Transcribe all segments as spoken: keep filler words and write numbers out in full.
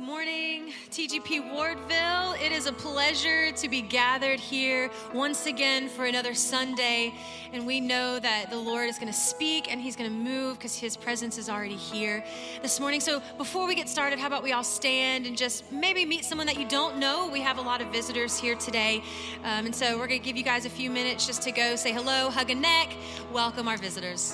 morning, T G P Wardville. It is a pleasure to be gathered here once again for another Sunday. And we know that the Lord is going to speak and he's going to move because his presence is already here this morning. So before we get started, how about we all stand and just maybe meet someone that you don't know? We have a lot of visitors here today. Um, and so we're going to give you guys a few minutes just to go say hello, hug a neck, welcome our visitors.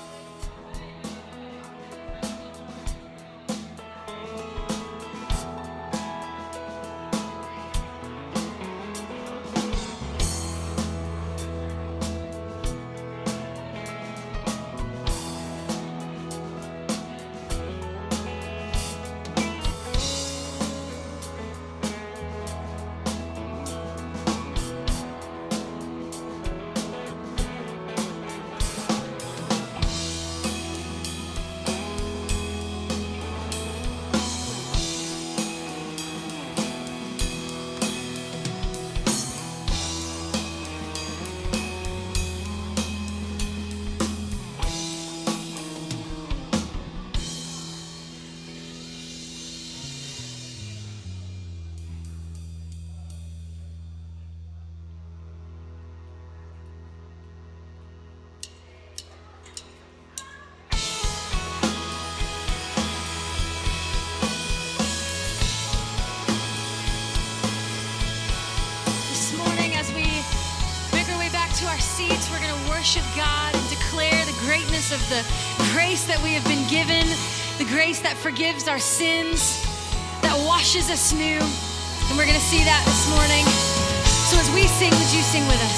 Worship God and declare the greatness of the grace that we have been given, the grace that forgives our sins, that washes us new. And we're going to see that this morning. So as we sing, would you sing with us?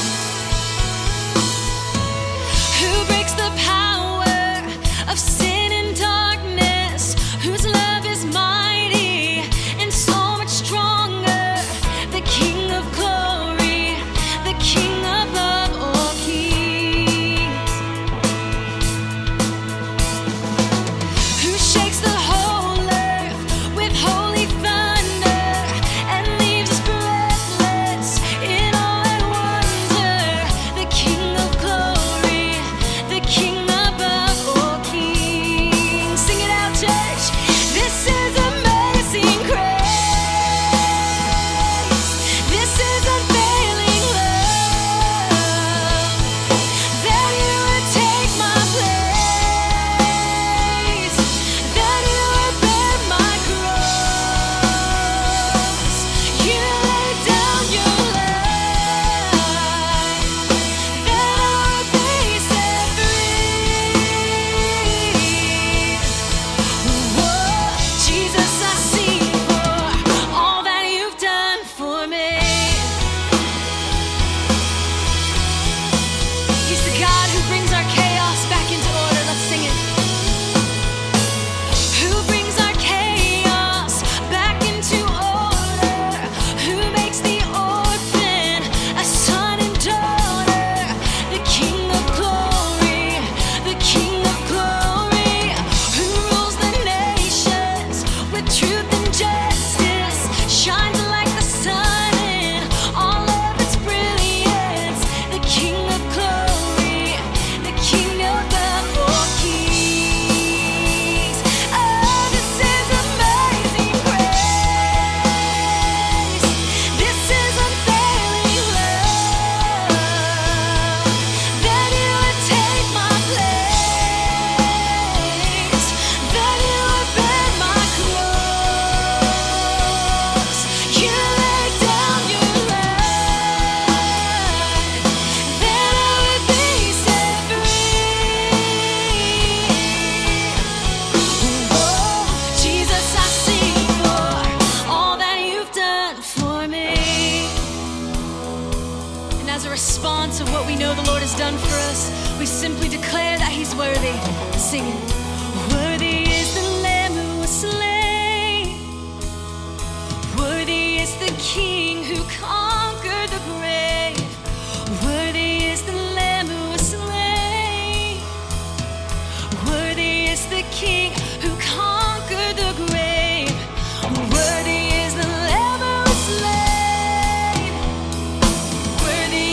Who breaks the power of sin and darkness, whose love is mighty and so much stronger, the King of glory, the King above all.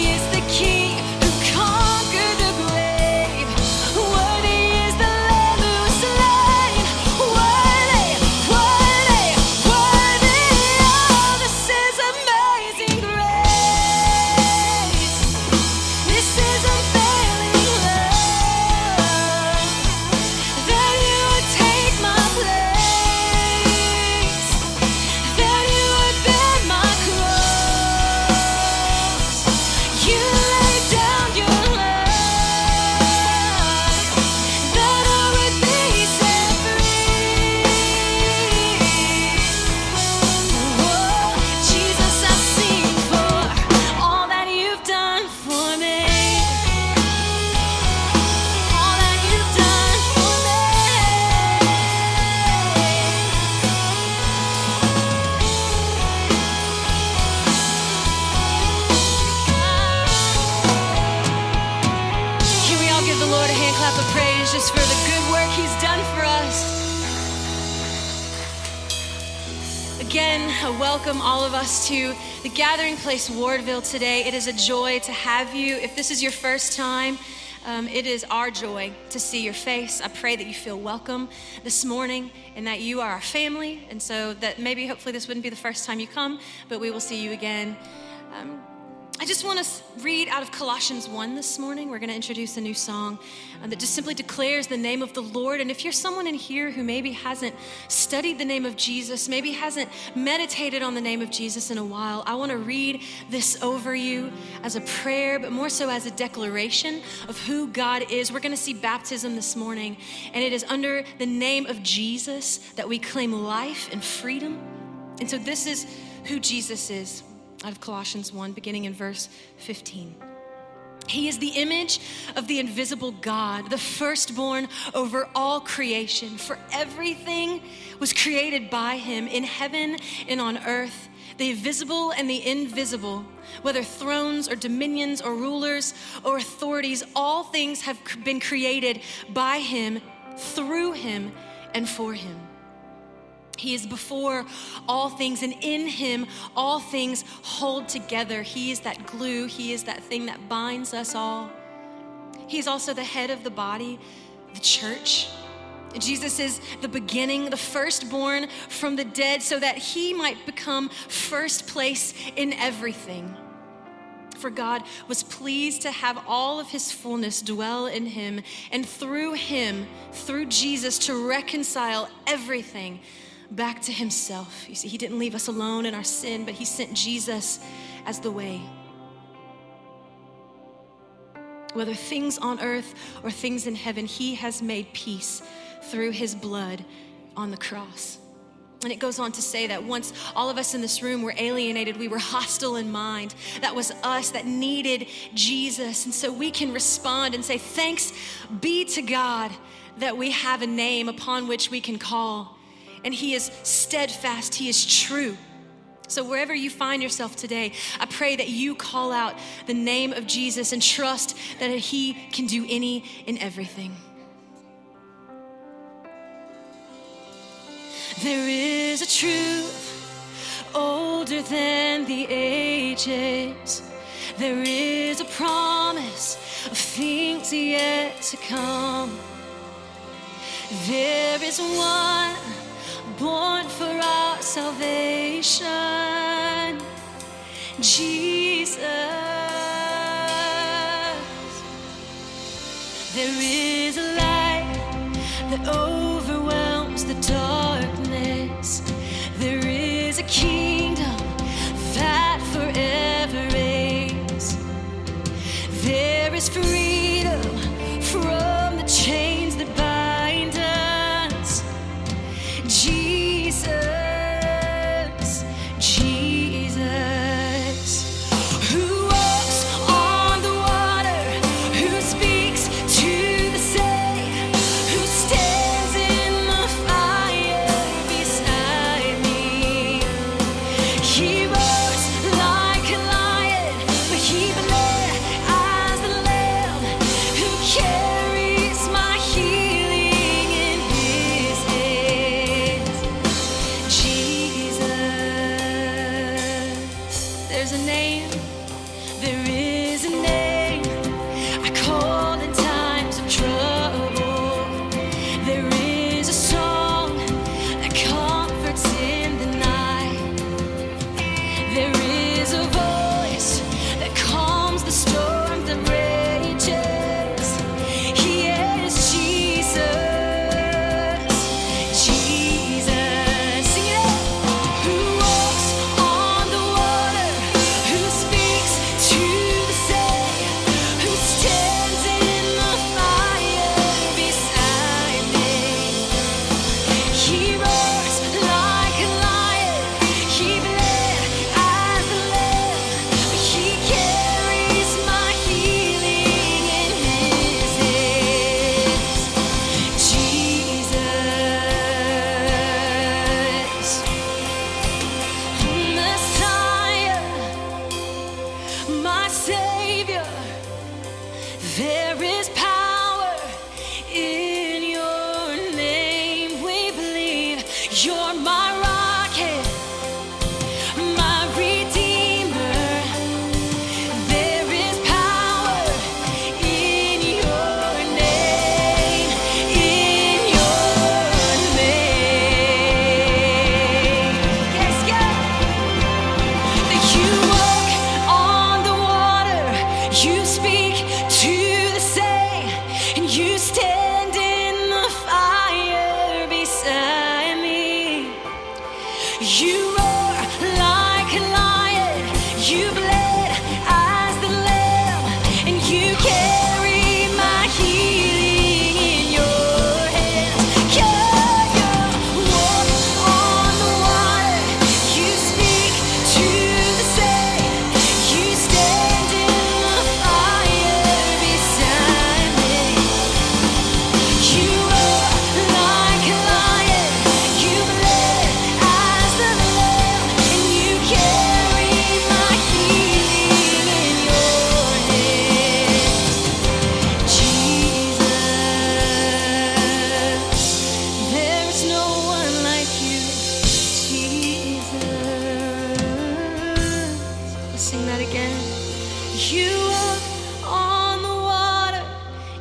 Worthy is the Lamb of praise just for the good work he's done for us. Again, I welcome all of us to the Gathering Place Wardville today. It is a joy to have you. If this is your first time, um, it is our joy to see your face. I pray that you feel welcome this morning and that you are our family. And so that maybe hopefully this wouldn't be the first time you come, but we will see you again. Um, I just want to read out of Colossians one this morning. We're going to introduce a new song uh, that just simply declares the name of the Lord. And if you're someone in here who maybe hasn't studied the name of Jesus, maybe hasn't meditated on the name of Jesus in a while, I want to read this over you as a prayer, but more so as a declaration of who God is. We're going to see baptism this morning, and it is under the name of Jesus that we claim life and freedom. And so this is who Jesus is. Out of Colossians one, beginning in verse fifteen. He is the image of the invisible God, the firstborn over all creation. For everything was created by him in heaven and on earth, the visible and the invisible, whether thrones or dominions or rulers or authorities, all things have been created by him, through him, and for him. He is before all things, and in him all things hold together. He is that glue. He is that thing that binds us all. He is also the head of the body, the church. Jesus is the beginning, the firstborn from the dead, so that he might become first place in everything. For God was pleased to have all of his fullness dwell in him, and through him, through Jesus, to reconcile everything back to himself. You see, he didn't leave us alone in our sin, but he sent Jesus as the way. Whether things on earth or things in heaven, he has made peace through his blood on the cross. And it goes on to say that once all of us in this room were alienated, we were hostile in mind. That was us that needed Jesus. And so we can respond and say, thanks be to God that we have a name upon which we can call. And he is steadfast, he is true. So wherever you find yourself today, I pray that you call out the name of Jesus and trust that he can do any and everything. There is a truth older than the ages. There is a promise of things yet to come. There is one born for our salvation, Jesus. There is a light that overwhelms the darkness. There is a kingdom that forever reigns. There is freedom from the chains that bind us. Jesus, Jesus, who walks on the water, who speaks to the sea, who stands in the fire beside me. He roars like a lion, but he bled as the lamb, who carries my healing in his hands. Jesus, there's a name, there is a name I call in times of trouble. There is a song that comforts in the night. There is a voice that calms the storm that rages. He is Jesus, Jesus. Sing it out. Who walks on the water, who speaks to the sea, who stands in the fire beside me. He roars like a lion, he bled as a lamb, but he carries my healing in his hands. Jesus, Messiah, my Savior. There is power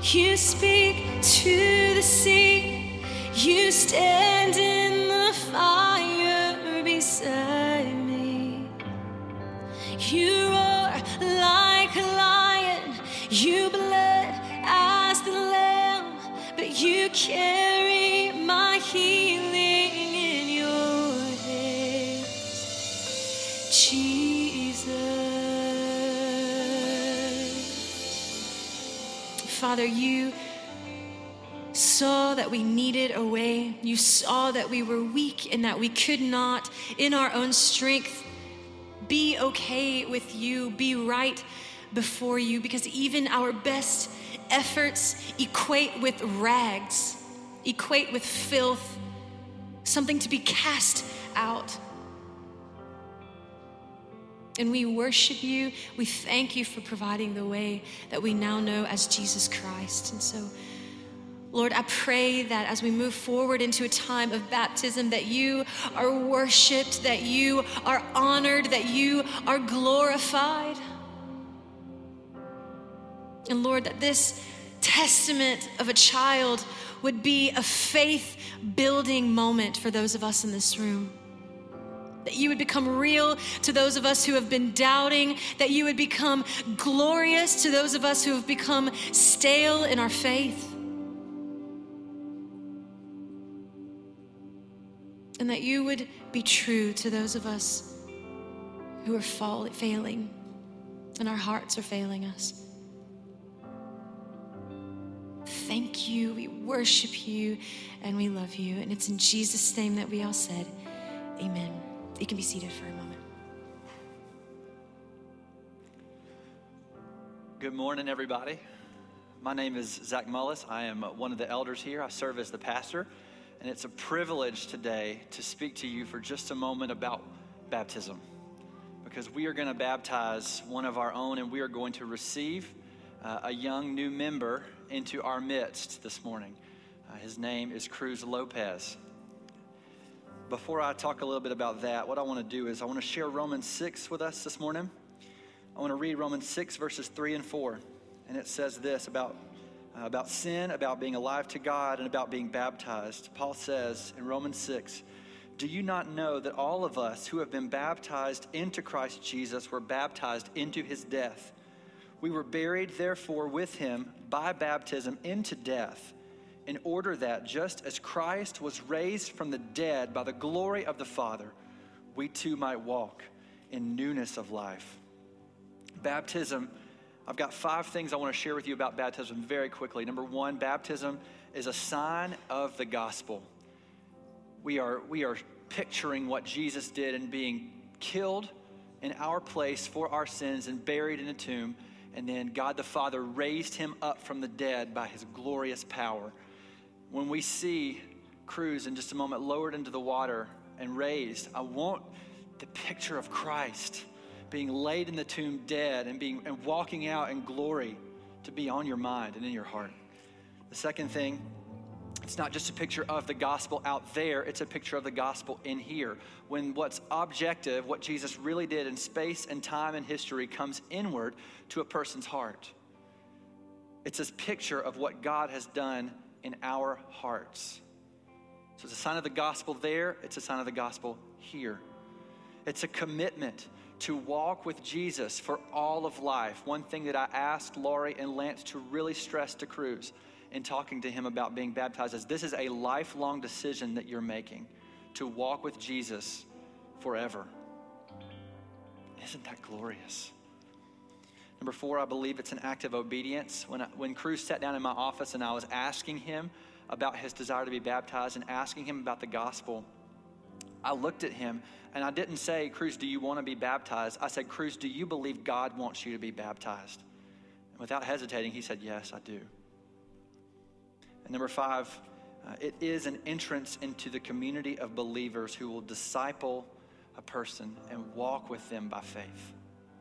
You speak to the sea. You stand in the fire beside me. You roar like a lion. You bled as the lamb, but you carry my healing in your hands, Jesus. Father, you saw that we needed a way. You saw that we were weak and that we could not, in our own strength, be okay with you, be right before you, because even our best efforts equate with rags, equate with filth, something to be cast out. And we worship you. We thank you for providing the way that we now know as Jesus Christ. And so, Lord, I pray that as we move forward into a time of baptism, that you are worshiped, that you are honored, that you are glorified. And Lord, that this testament of a child would be a faith-building moment for those of us in this room. That you would become real to those of us who have been doubting, that you would become glorious to those of us who have become stale in our faith. And that you would be true to those of us who are fall, failing, and our hearts are failing us. Thank you, we worship you, and we love you. And it's in Jesus' name that we all said, amen. You can be seated for a moment. Good morning, everybody. My name is Zach Mullis. I am one of the elders here. I serve as the pastor. And it's a privilege today to speak to you for just a moment about baptism, because we are going to baptize one of our own, and we are going to receive uh, a young new member into our midst this morning. Uh, his name is Cruz Lopez. Before I talk a little bit about that, what I want to do is I want to share Romans six with us this morning. I want to read Romans six, verses three and four. And it says this about Uh, about sin, about being alive to God, and about being baptized. Paul says in Romans six, do you not know that all of us who have been baptized into Christ Jesus were baptized into his death? We were buried, therefore, with him by baptism into death, in order that just as Christ was raised from the dead by the glory of the Father, we too might walk in newness of life. Baptism, I've got five things I want to share with you about baptism very quickly. Number one, baptism is a sign of the gospel. We are, we are picturing what Jesus did in being killed in our place for our sins and buried in a tomb. And then God the Father raised him up from the dead by his glorious power. When we see Cruz in just a moment lowered into the water and raised, I want the picture of Christ being laid in the tomb dead and being and walking out in glory to be on your mind and in your heart. The second thing, it's not just a picture of the gospel out there, it's a picture of the gospel in here. When what's objective, what Jesus really did in space and time and history comes inward to a person's heart. It's a picture of what God has done in our hearts. So it's a sign of the gospel there, it's a sign of the gospel here. It's a commitment to walk with Jesus for all of life. One thing that I asked Laurie and Lance to really stress to Cruz in talking to him about being baptized is this is a lifelong decision that you're making to walk with Jesus forever. Isn't that glorious? Number four, I believe it's an act of obedience. When, I, when Cruz sat down in my office and I was asking him about his desire to be baptized and asking him about the gospel, I looked at him and I didn't say, Cruz, do you want to be baptized? I said, Cruz, do you believe God wants you to be baptized? And without hesitating, he said, yes, I do. And number five, uh, it is an entrance into the community of believers who will disciple a person and walk with them by faith.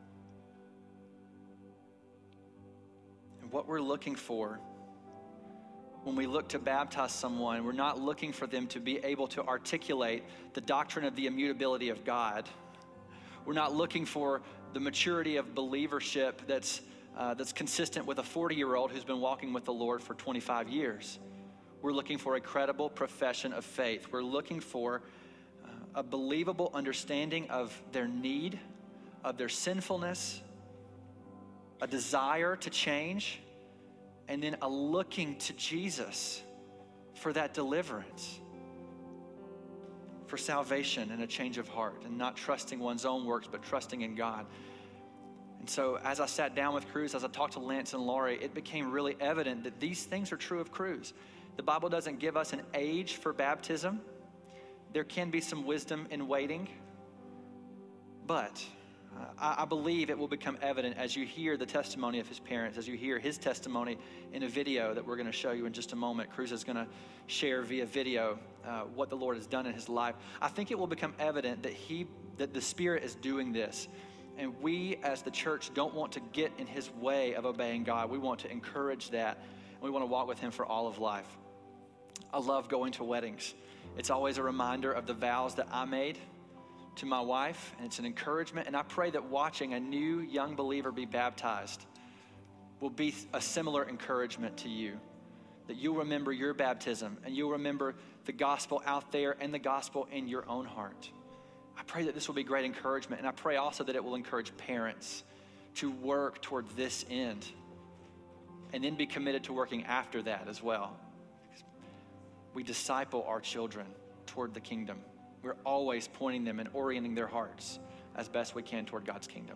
And what we're looking for when we look to baptize someone, we're not looking for them to be able to articulate the doctrine of the immutability of God. We're not looking for the maturity of believership that's uh, that's consistent with a forty-year-old who's been walking with the Lord for twenty-five years. We're looking for a credible profession of faith. We're looking for uh, a believable understanding of their need, of their sinfulness, a desire to change, and then a looking to Jesus for that deliverance, for salvation and a change of heart, and not trusting one's own works, but trusting in God. And so as I sat down with Cruz, as I talked to Lance and Laurie, it became really evident that these things are true of Cruz. The Bible doesn't give us an age for baptism. There can be some wisdom in waiting, but uh, I, I believe it will become evident as you hear the testimony of his parents, as you hear his testimony in a video that we're going to show you in just a moment. Cruz is going to share via video uh, what the Lord has done in his life. I think it will become evident that he, that the Spirit is doing this. And we as the church don't want to get in his way of obeying God. We want to encourage that. And we want to walk with him for all of life. I love going to weddings. It's always a reminder of the vows that I made to my wife, and it's an encouragement. And I pray that watching a new young believer be baptized will be a similar encouragement to you, that you'll remember your baptism and you'll remember the gospel out there and the gospel in your own heart. I pray that this will be great encouragement, and I pray also that it will encourage parents to work toward this end and then be committed to working after that as well. We disciple our children toward the kingdom. We're always pointing them and orienting their hearts as best we can toward God's kingdom.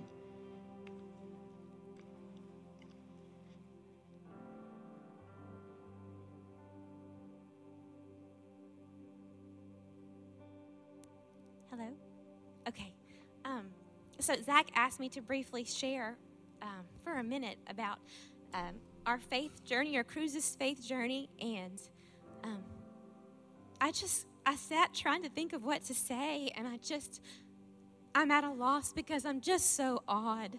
Hello? Okay. Um, so Zach asked me to briefly share um, for a minute about um, our faith journey, or Cruz's faith journey, and um, I just, I sat trying to think of what to say, and I just, I'm at a loss because I'm just so awed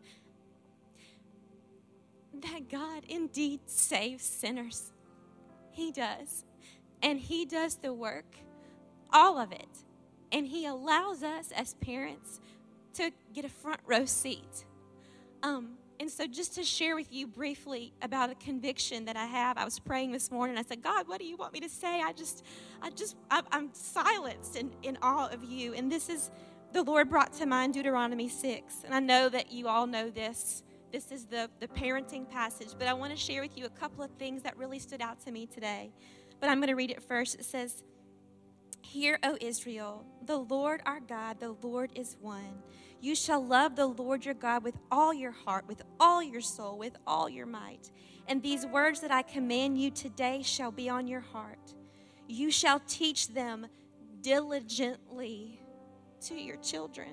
that God indeed saves sinners. He does. And he does the work, all of it. And he allows us as parents to get a front row seat. Um, and so just to share with you briefly about a conviction that I have, I was praying this morning. I said, God, what do you want me to say? I just, I just, I'm, I'm silenced in, in awe of you. And this is, the Lord brought to mind Deuteronomy six. And I know that you all know this. This is the, the parenting passage. But I want to share with you a couple of things that really stood out to me today. But I'm going to read it first. It says, Hear, O Israel, the Lord our God, the Lord is one. You shall love the Lord your God with all your heart, with all your soul, with all your might. And these words that I command you today shall be on your heart. You shall teach them diligently to your children.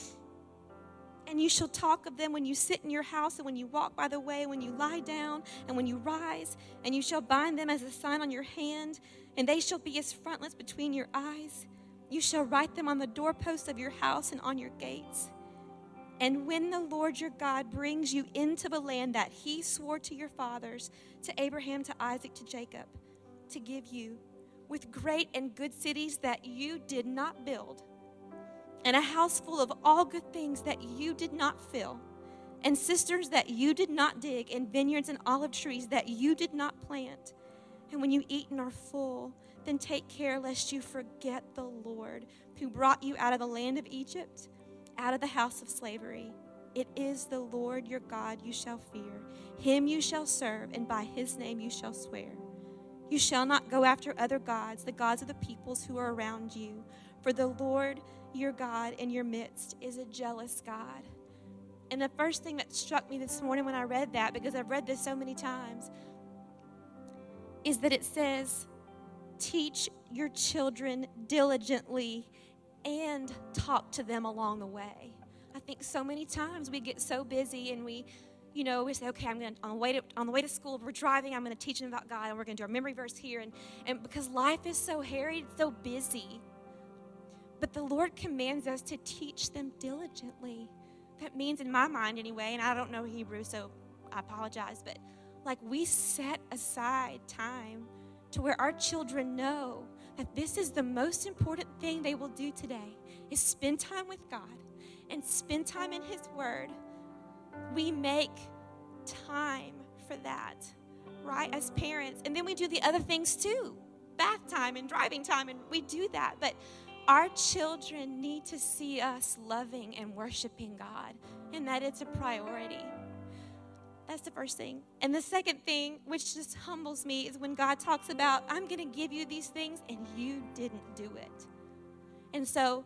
And you shall talk of them when you sit in your house, and when you walk by the way, when you lie down, and when you rise. And you shall bind them as a sign on your hand, and they shall be as frontlets between your eyes. You shall write them on the doorposts of your house and on your gates. And when the Lord your God brings you into the land that he swore to your fathers, to Abraham, to Isaac, to Jacob, to give you, with great and good cities that you did not build, and a house full of all good things that you did not fill, and cisterns that you did not dig, and vineyards and olive trees that you did not plant. And when you eat and are full, then take care lest you forget the Lord, who brought you out of the land of Egypt, out of the house of slavery. It is the Lord your God you shall fear. Him you shall serve, and by his name you shall swear. You shall not go after other gods, the gods of the peoples who are around you. For the Lord your God in your midst is a jealous God. And the first thing that struck me this morning when I read that, because I've read this so many times, is that it says, teach your children diligently and talk to them along the way. I think so many times we get so busy and we, you know, we say, okay, I'm going to, on the way to, on the way to school, we're driving, I'm going to teach them about God, and we're going to do our memory verse here. And, and because life is so harried, it's so busy. But the Lord commands us to teach them diligently. That means, in my mind anyway, and I don't know Hebrew, so I apologize, but like we set aside time to where our children know that this is the most important thing they will do today, is spend time with God and spend time in his word. We make time for that, right, as parents. And then we do the other things too, bath time and driving time, and we do that. But our children need to see us loving and worshiping God, and that it's a priority. That's the first thing. And the second thing, which just humbles me, is when God talks about, I'm going to give you these things, and you didn't do it. And so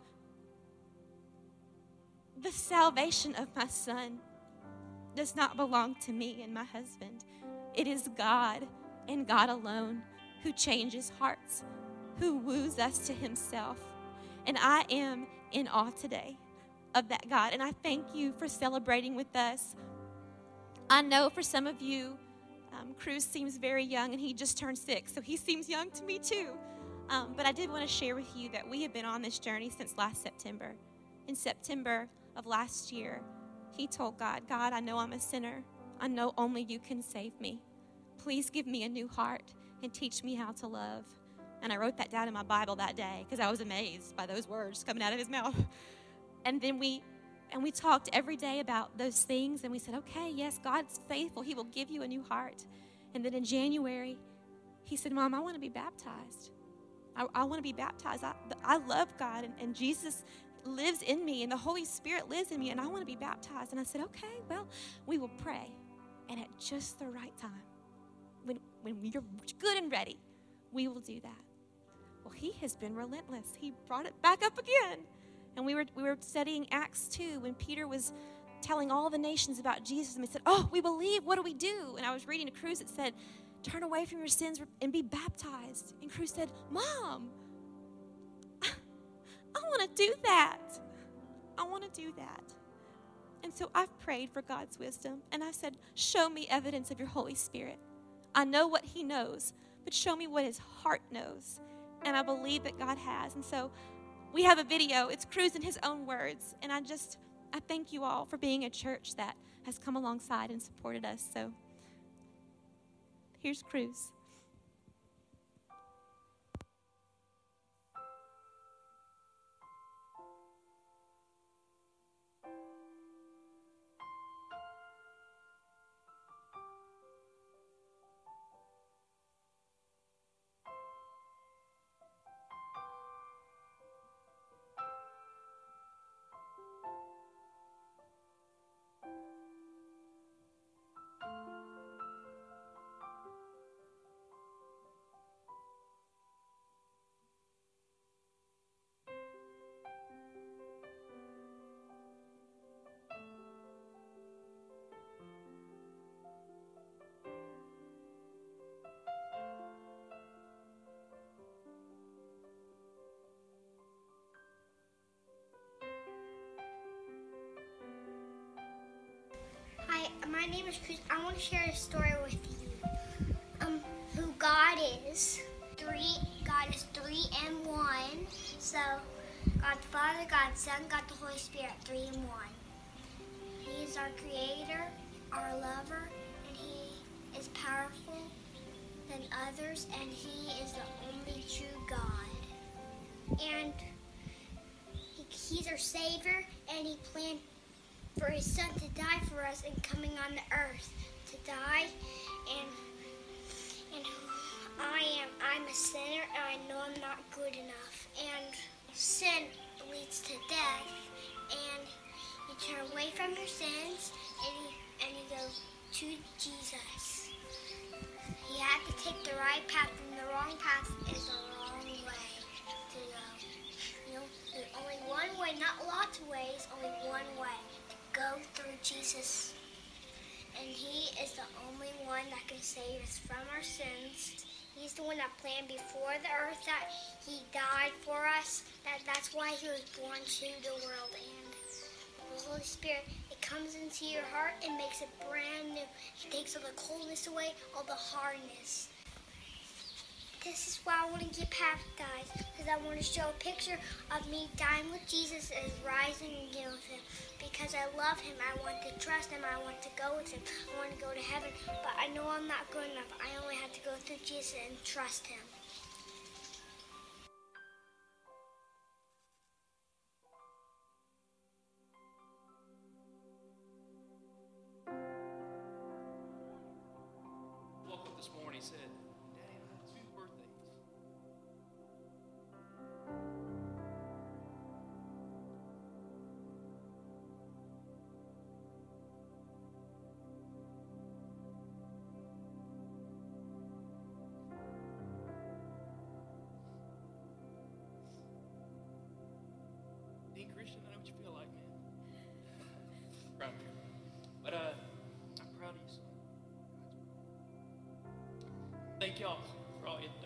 the salvation of my son does not belong to me and my husband. It is God and God alone who changes hearts, who woos us to himself. And I am in awe today of that God. And I thank you for celebrating with us. I know for some of you, um, Cruz seems very young, and he just turned six, so he seems young to me too. Um, but I did want to share with you that we have been on this journey since last September. In September of last year, he told God, God, I know I'm a sinner. I know only you can save me. Please give me a new heart and teach me how to love. And I wrote that down in my Bible that day because I was amazed by those words coming out of his mouth. And then we and we talked every day about those things, and we said, okay, yes, God's faithful. He will give you a new heart. And then in January, he said, Mom, I want to be baptized. I, I want to be baptized. I, I love God, and, and Jesus lives in me, and the Holy Spirit lives in me, and I want to be baptized. And I said, okay, well, we will pray. And at just the right time, when, when we're good and ready, we will do that. Well, he has been relentless. He brought it back up again. And we were we were studying Acts two when Peter was telling all the nations about Jesus. And they said, oh, we believe. What do we do? And I was reading a Cruz that said, turn away from your sins and be baptized. And Cruz said, Mom, I, I want to do that. I want to do that. And so I've prayed for God's wisdom. And I said, show me evidence of your Holy Spirit. I know what he knows, but show me what his heart knows. And I believe that God has. And so we have a video. It's Cruz in his own words. And I just, I thank you all for being a church that has come alongside and supported us. So here's Cruz. Hi, my name is Cruz. I want to share a story with you. Um, who God is. Three, God is three and one. So, God the Father, God the Son, God the Holy Spirit, three and one. He is our creator, our lover, and he is powerful than others, and he is the only true God. And he, he's our savior, and he planned for his son to die for us and coming on the earth to die. And and I am I'm a sinner, and I know I'm not good enough. And sin leads to death, and you turn away from your sins, and you, and you go to Jesus. You have to take the right path, and the wrong path is the wrong way to go. You know, there's only one way, not lots of ways, only one way. Go through Jesus, and he is the only one that can save us from our sins. He's the one that planned before the earth that he died for us. That that's why he was born to the world. And the Holy Spirit, it comes into your heart and makes it brand new. He takes all the coldness away, all the hardness. This is why I want to get baptized, because I want to show a picture of me dying with Jesus and rising again with him. Because I love him, I want to trust him, I want to go with him, I want to go to heaven. But I know I'm not good enough. I only have to go through Jesus and trust him. said, Daddy, I have two birthdays. Dean Christian, I know what you feel like, man. Proud of you. But uh, I'm proud of you, son. Thank y'all for all you've done.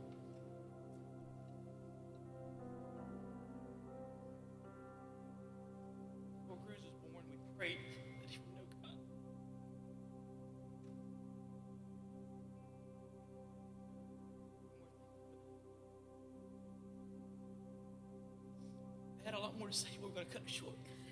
Before Cruz was born, we prayed that he would know God. I had a lot more to say, but we're going to cut it short.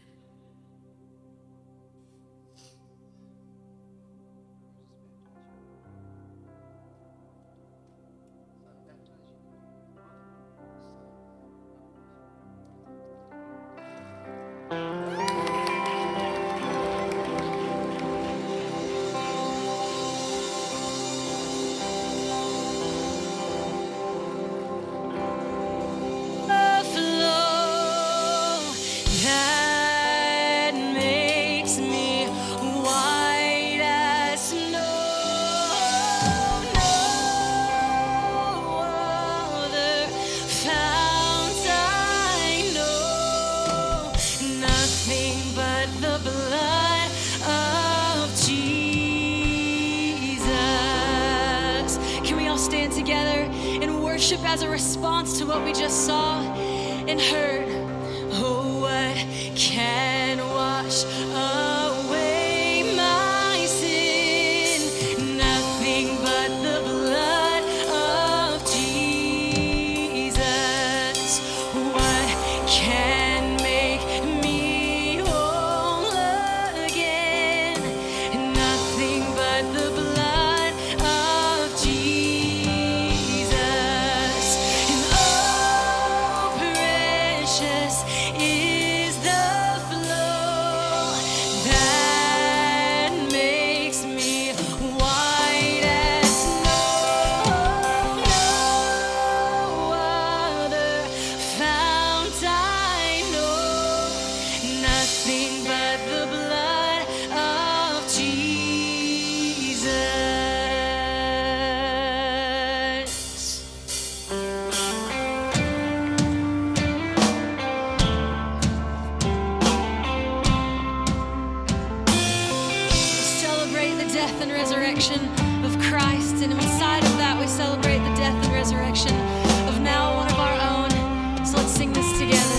As a response to what we just saw and heard. Oh, what can wash away my sin? Nothing but the blood of Jesus. What can make me whole again? Nothing but the blood of Jesus. Is the flow that makes me white as snow. No other fount I know, nothing but the blood of Jesus. Death and resurrection of Christ, and inside of that we celebrate the death and resurrection of now one of our own. So let's sing this together.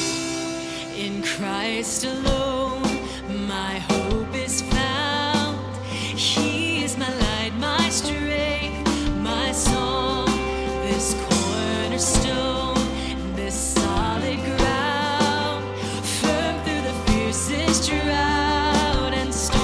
In Christ alone my hope is found. He is my light, my strength, my song, this cornerstone, this solid ground, firm through the fiercest drought and storm.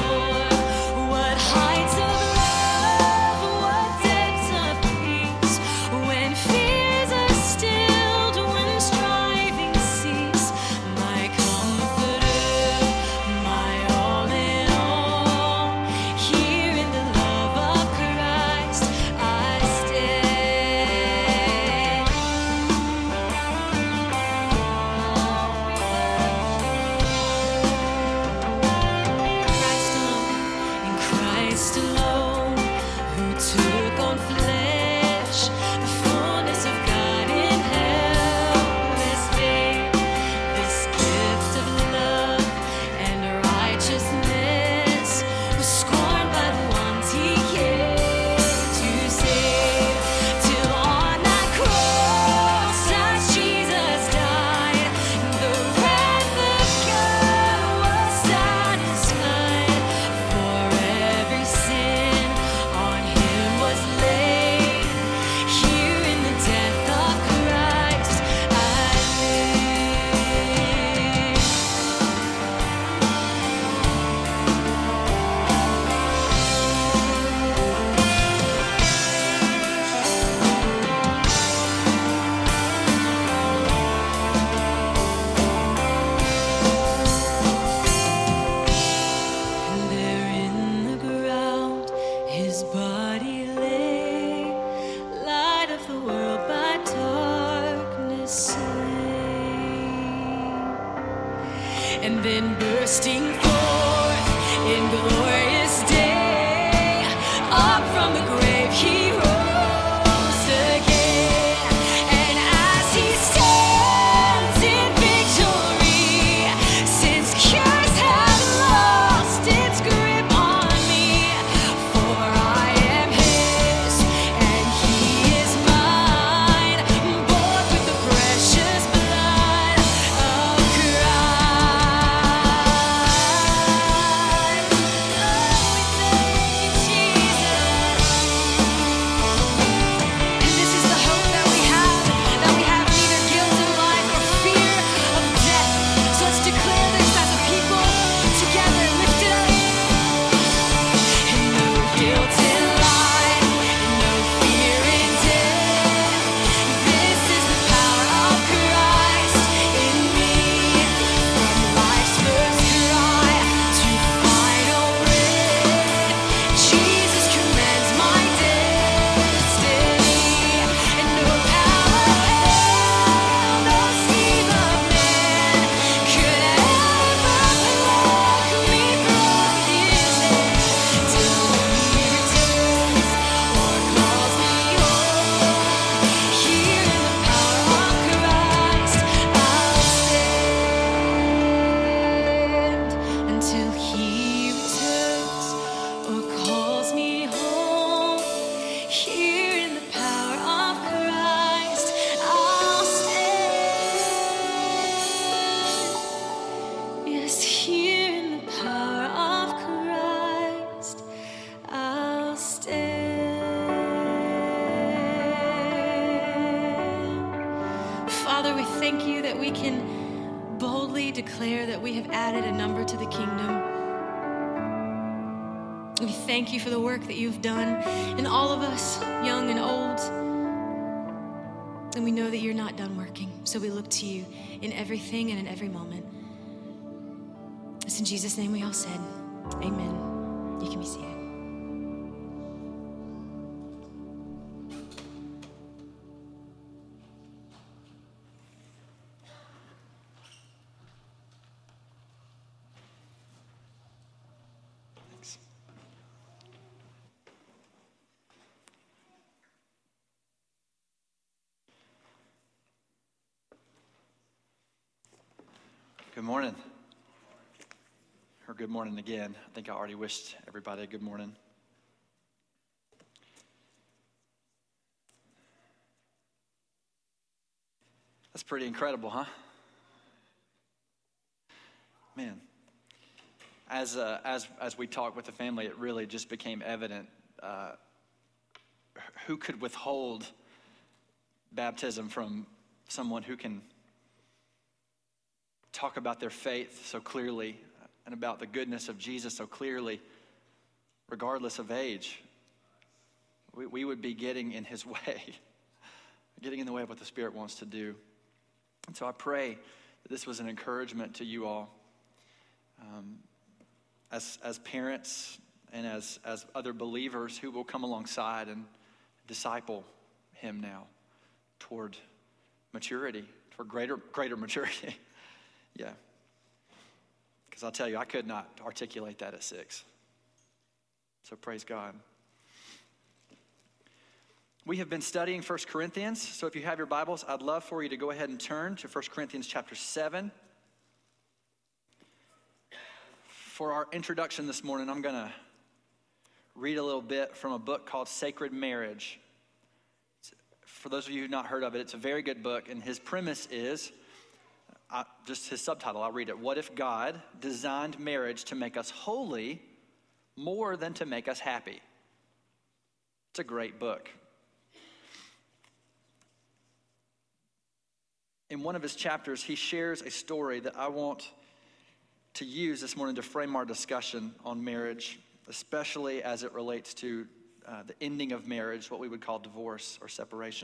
His body lay the world by darkness slain, and then bursting forth in glorious day, up from the grave he rose again, and as he stands in victory, since curse has lost its grip on me, for I am his and he is mine, bought with the precious blood of Christ. Oh, we thank you, Jesus. And this is the hope that we have, that we have neither guilt in life or fear of death. So let's declare this as a people together, lift it up. And no guilt in life, and no fear in death. This is the power of Christ in me. From life's first cry to final breath, Jesus commands my destiny. And no power of hell, no scheme of man could ever pluck me from his hand till he returns or calls me home. Here in the power of Christ I'll stand until he returns or calls me home. Here in the power of Christ I'll stand. Yes, here in the power of Christ I'll stand. Father, we thank you that we can boldly declare that we have added a number to the kingdom. We thank you for the work that you've done in all of us, young and old. And we know that you're not done working. So we look to you in everything and in every moment. It's in Jesus' name we all said, amen. You can be seated. Thanks. Good morning. Or good morning again. I think I already wished everybody a good morning. That's pretty incredible, huh? Man, as uh, as as we talked with the family, it really just became evident uh, who could withhold baptism from someone who can talk about their faith so clearly and about the goodness of Jesus so clearly, regardless of age. We, we would be getting in his way, getting in the way of what the Spirit wants to do. And so I pray that this was an encouragement to you all. Um, as as parents and as, as other believers who will come alongside and disciple him now toward maturity, toward greater greater maturity. Yeah. Because I'll tell you, I could not articulate that at six. So praise God. We have been studying First Corinthians. So if you have your Bibles, I'd love for you to go ahead and turn to First Corinthians chapter seven. For our introduction this morning, I'm going to read a little bit from a book called Sacred Marriage. For those of you who have not heard of it, it's a very good book, and his premise is, uh, just his subtitle, I'll read it. What if God designed marriage to make us holy more than to make us happy? It's a great book. In one of his chapters, he shares a story that I want to use this morning to frame our discussion on marriage, especially as it relates to uh, the ending of marriage, what we would call divorce or separation.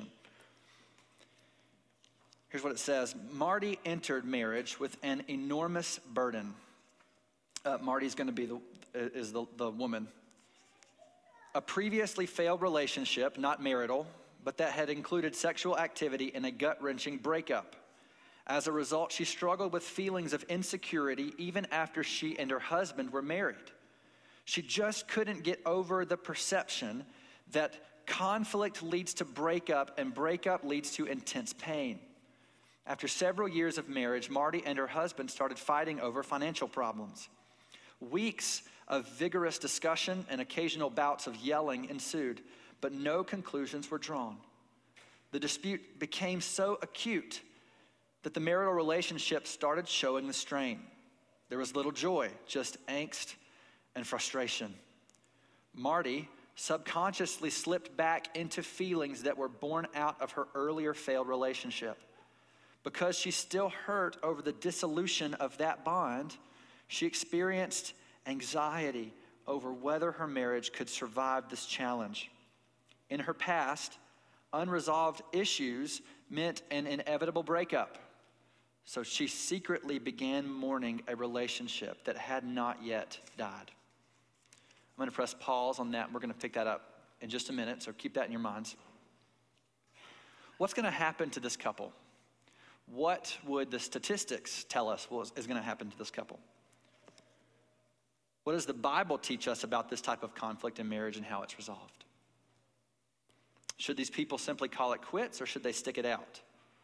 Here's what it says. Marty entered marriage with an enormous burden. Uh, Marty's going to be the is the, the woman. A previously failed relationship, not marital, but that had included sexual activity and a gut-wrenching breakup. As a result, she struggled with feelings of insecurity even after she and her husband were married. She just couldn't get over the perception that conflict leads to breakup and breakup leads to intense pain. After several years of marriage, Marty and her husband started fighting over financial problems. Weeks of vigorous discussion and occasional bouts of yelling ensued, but no conclusions were drawn. The dispute became so acute that the marital relationship started showing the strain. There was little joy, just angst and frustration. Marty subconsciously slipped back into feelings that were born out of her earlier failed relationship. Because she still hurt over the dissolution of that bond, she experienced anxiety over whether her marriage could survive this challenge. In her past, unresolved issues meant an inevitable breakup. So she secretly began mourning a relationship that had not yet died. I'm going to press pause on that, and we're going to pick that up in just a minute, so keep that in your minds. What's going to happen to this couple? What would the statistics tell us was, is going to happen to this couple? What does the Bible teach us about this type of conflict in marriage and how it's resolved? Should these people simply call it quits, or should they stick it out?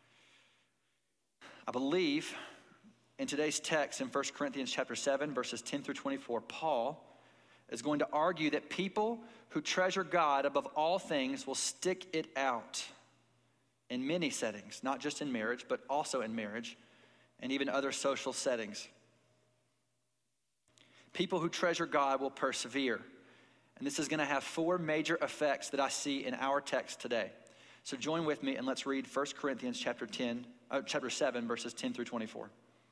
I believe in today's text in First Corinthians chapter seven, verses ten through twenty-four, Paul is going to argue that people who treasure God above all things will stick it out in many settings, not just in marriage, but also in marriage and even other social settings. People who treasure God will persevere. And this is going to have four major effects that I see in our text today. So join with me and let's read First Corinthians chapter ten, uh, chapter seven, verses ten through twenty-four. It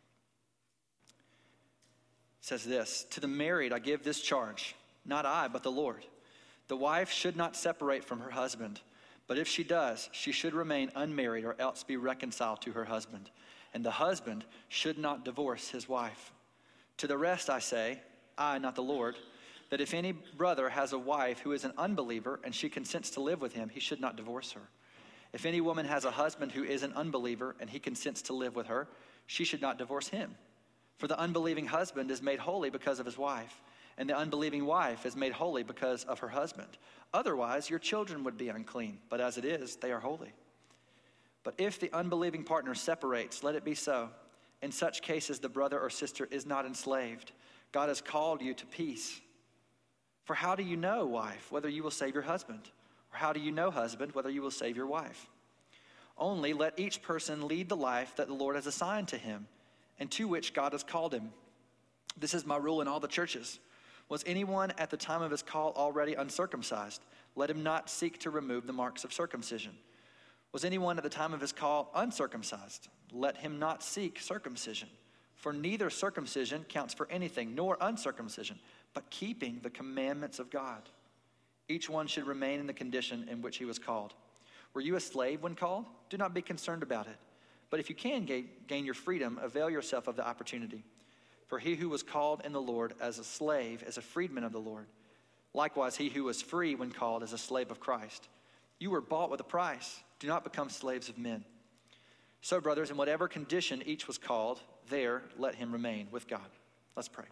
says this: "To the married I give this charge, not I, but the Lord. The wife should not separate from her husband. But if she does, she should remain unmarried or else be reconciled to her husband. And the husband should not divorce his wife. To the rest I say, I, not the Lord, that if any brother has a wife who is an unbeliever and she consents to live with him, he should not divorce her. If any woman has a husband who is an unbeliever and he consents to live with her, she should not divorce him. For the unbelieving husband is made holy because of his wife, and the unbelieving wife is made holy because of her husband. Otherwise, your children would be unclean, but as it is, they are holy. But if the unbelieving partner separates, let it be so. In such cases, the brother or sister is not enslaved. God has called you to peace. For how do you know, wife, whether you will save your husband? Or how do you know, husband, whether you will save your wife? Only let each person lead the life that the Lord has assigned to him, and to which God has called him. This is my rule in all the churches. Was anyone at the time of his call already uncircumcised? Let him not seek to remove the marks of circumcision. Was anyone at the time of his call uncircumcised? Let him not seek circumcision. For neither circumcision counts for anything, nor uncircumcision, but keeping the commandments of God. Each one should remain in the condition in which he was called. Were you a slave when called? Do not be concerned about it. But if you can gain your freedom, avail yourself of the opportunity. For he who was called in the Lord as a slave is a freedman of the Lord. Likewise, he who was free when called is a slave of Christ. You were bought with a price. Do not become slaves of men. So, brothers, in whatever condition each was called, there let him remain with God." Let's pray.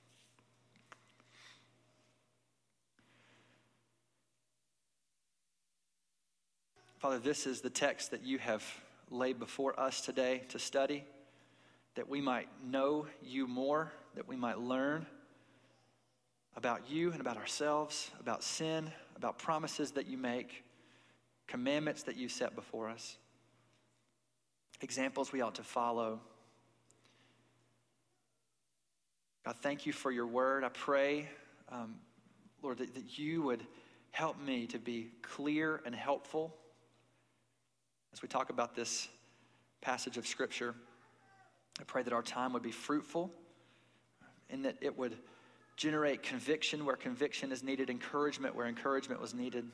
Father, this is the text that you have laid before us today to study, that we might know you more, that we might learn about you and about ourselves, about sin, about promises that you make, commandments that you set before us, examples we ought to follow. God, thank you for your word. I pray, um, Lord, that, that you would help me to be clear and helpful as we talk about this passage of Scripture. I pray that our time would be fruitful and that it would generate conviction where conviction is needed, encouragement where encouragement was needed,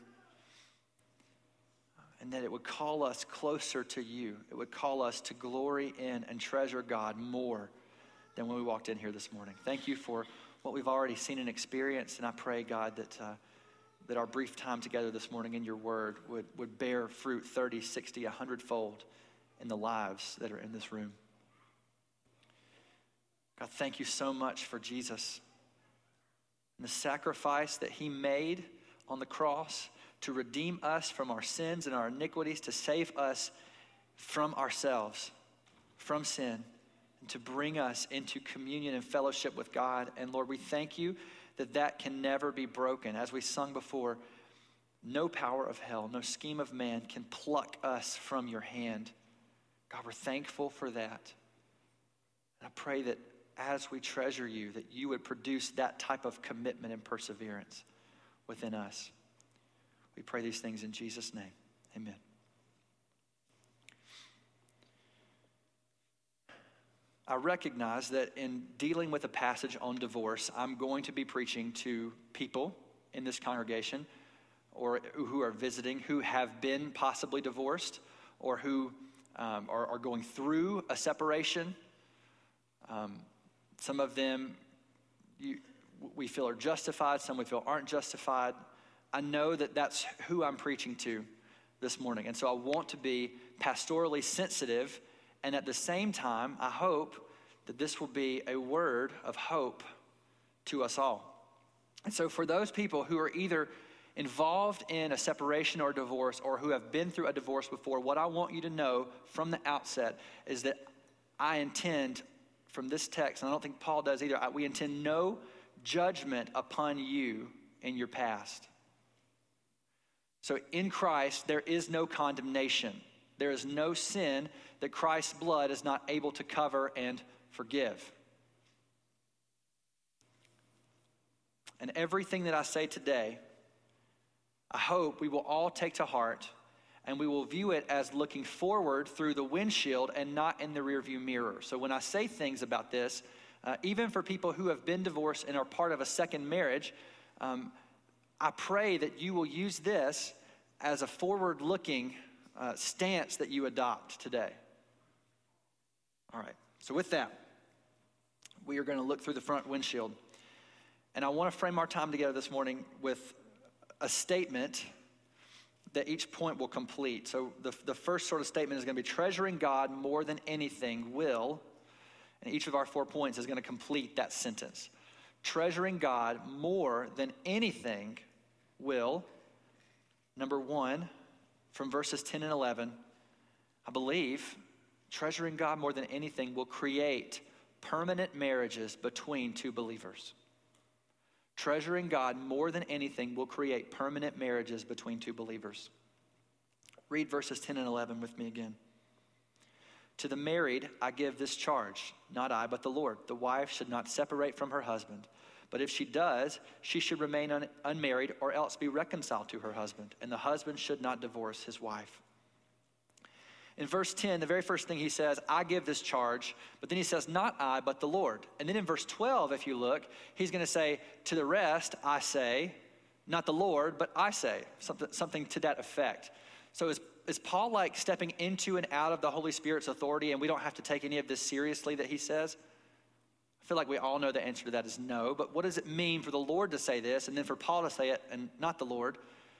and that it would call us closer to you. It would call us to glory in and treasure God more than when we walked in here this morning. Thank you for what we've already seen and experienced, and I pray, God, that uh, that our brief time together this morning in your word would, would bear fruit thirty, sixty, a hundredfold in the lives that are in this room. God, thank you so much for Jesus and the sacrifice that he made on the cross to redeem us from our sins and our iniquities, to save us from ourselves, from sin, and to bring us into communion and fellowship with God. And Lord, we thank you that that can never be broken. As we sung before, no power of hell, no scheme of man can pluck us from your hand. God, we're thankful for that. And I pray that as we treasure you, that you would produce that type of commitment and perseverance within us. We pray these things in Jesus' name. Amen. I recognize that in dealing with a passage on divorce, I'm going to be preaching to people in this congregation or who are visiting, who have been possibly divorced, or who um, are, are going through a separation. Um, some of them you, we feel are justified, some we feel aren't justified. I know that that's who I'm preaching to this morning. And so I want to be pastorally sensitive, and at the same time, I hope that this will be a word of hope to us all. And so for those people who are either involved in a separation or a divorce, or who have been through a divorce before, what I want you to know from the outset is that I intend, from this text, and I don't think Paul does either, I, we intend no judgment upon you in your past. So in Christ, there is no condemnation. There is no sin that Christ's blood is not able to cover and forgive. And everything that I say today, I hope we will all take to heart, and we will view it as looking forward through the windshield and not in the rearview mirror. So when I say things about this, uh, even for people who have been divorced and are part of a second marriage, um, I pray that you will use this as a forward-looking uh, stance that you adopt today. All right, so with that, we are going to look through the front windshield. And I want to frame our time together this morning with a statement that each point will complete. So the, the first sort of statement is going to be treasuring God more than anything will, and each of our four points is going to complete that sentence. Treasuring God more than anything will, number one, from verses ten and eleven, I believe treasuring God more than anything will create permanent marriages between two believers. Treasuring God more than anything will create permanent marriages between two believers. Read verses ten and eleven with me again. To the married, I give this charge, not I, but the Lord. The wife should not separate from her husband. But if she does, she should remain un- unmarried or else be reconciled to her husband. And the husband should not divorce his wife. In verse ten, the very first thing he says, I give this charge. But then he says, not I, but the Lord. And then in verse twelve, if you look, he's going to say, to the rest, I say, not the Lord, but I say. Something, something to that effect. So is, is Paul like stepping into and out of the Holy Spirit's authority, and we don't have to take any of this seriously that he says? I feel like we all know the answer to that is no. But what does it mean for the Lord to say this, and then for Paul to say it and not the Lord?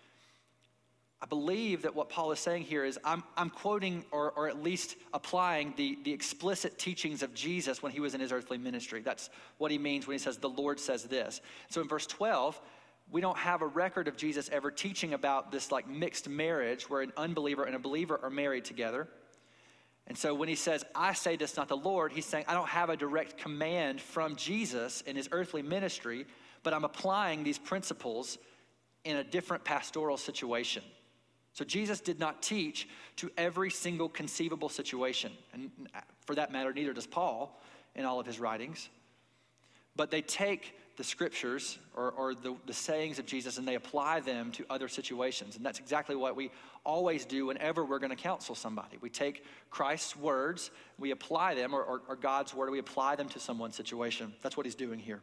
I believe that what Paul is saying here is I'm, I'm quoting or, or at least applying the, the explicit teachings of Jesus when he was in his earthly ministry. That's what he means when he says the Lord says this. So in verse twelve, we don't have a record of Jesus ever teaching about this like mixed marriage where an unbeliever and a believer are married together. And so when he says, I say this, not the Lord, he's saying I don't have a direct command from Jesus in his earthly ministry, but I'm applying these principles in a different pastoral situation. So Jesus did not teach to every single conceivable situation. And for that matter, neither does Paul in all of his writings. But they take the scriptures or, or the, the sayings of Jesus and they apply them to other situations. And that's exactly what we always do whenever we're going to counsel somebody. We take Christ's words, we apply them, or, or, or God's word, we apply them to someone's situation. That's what he's doing here.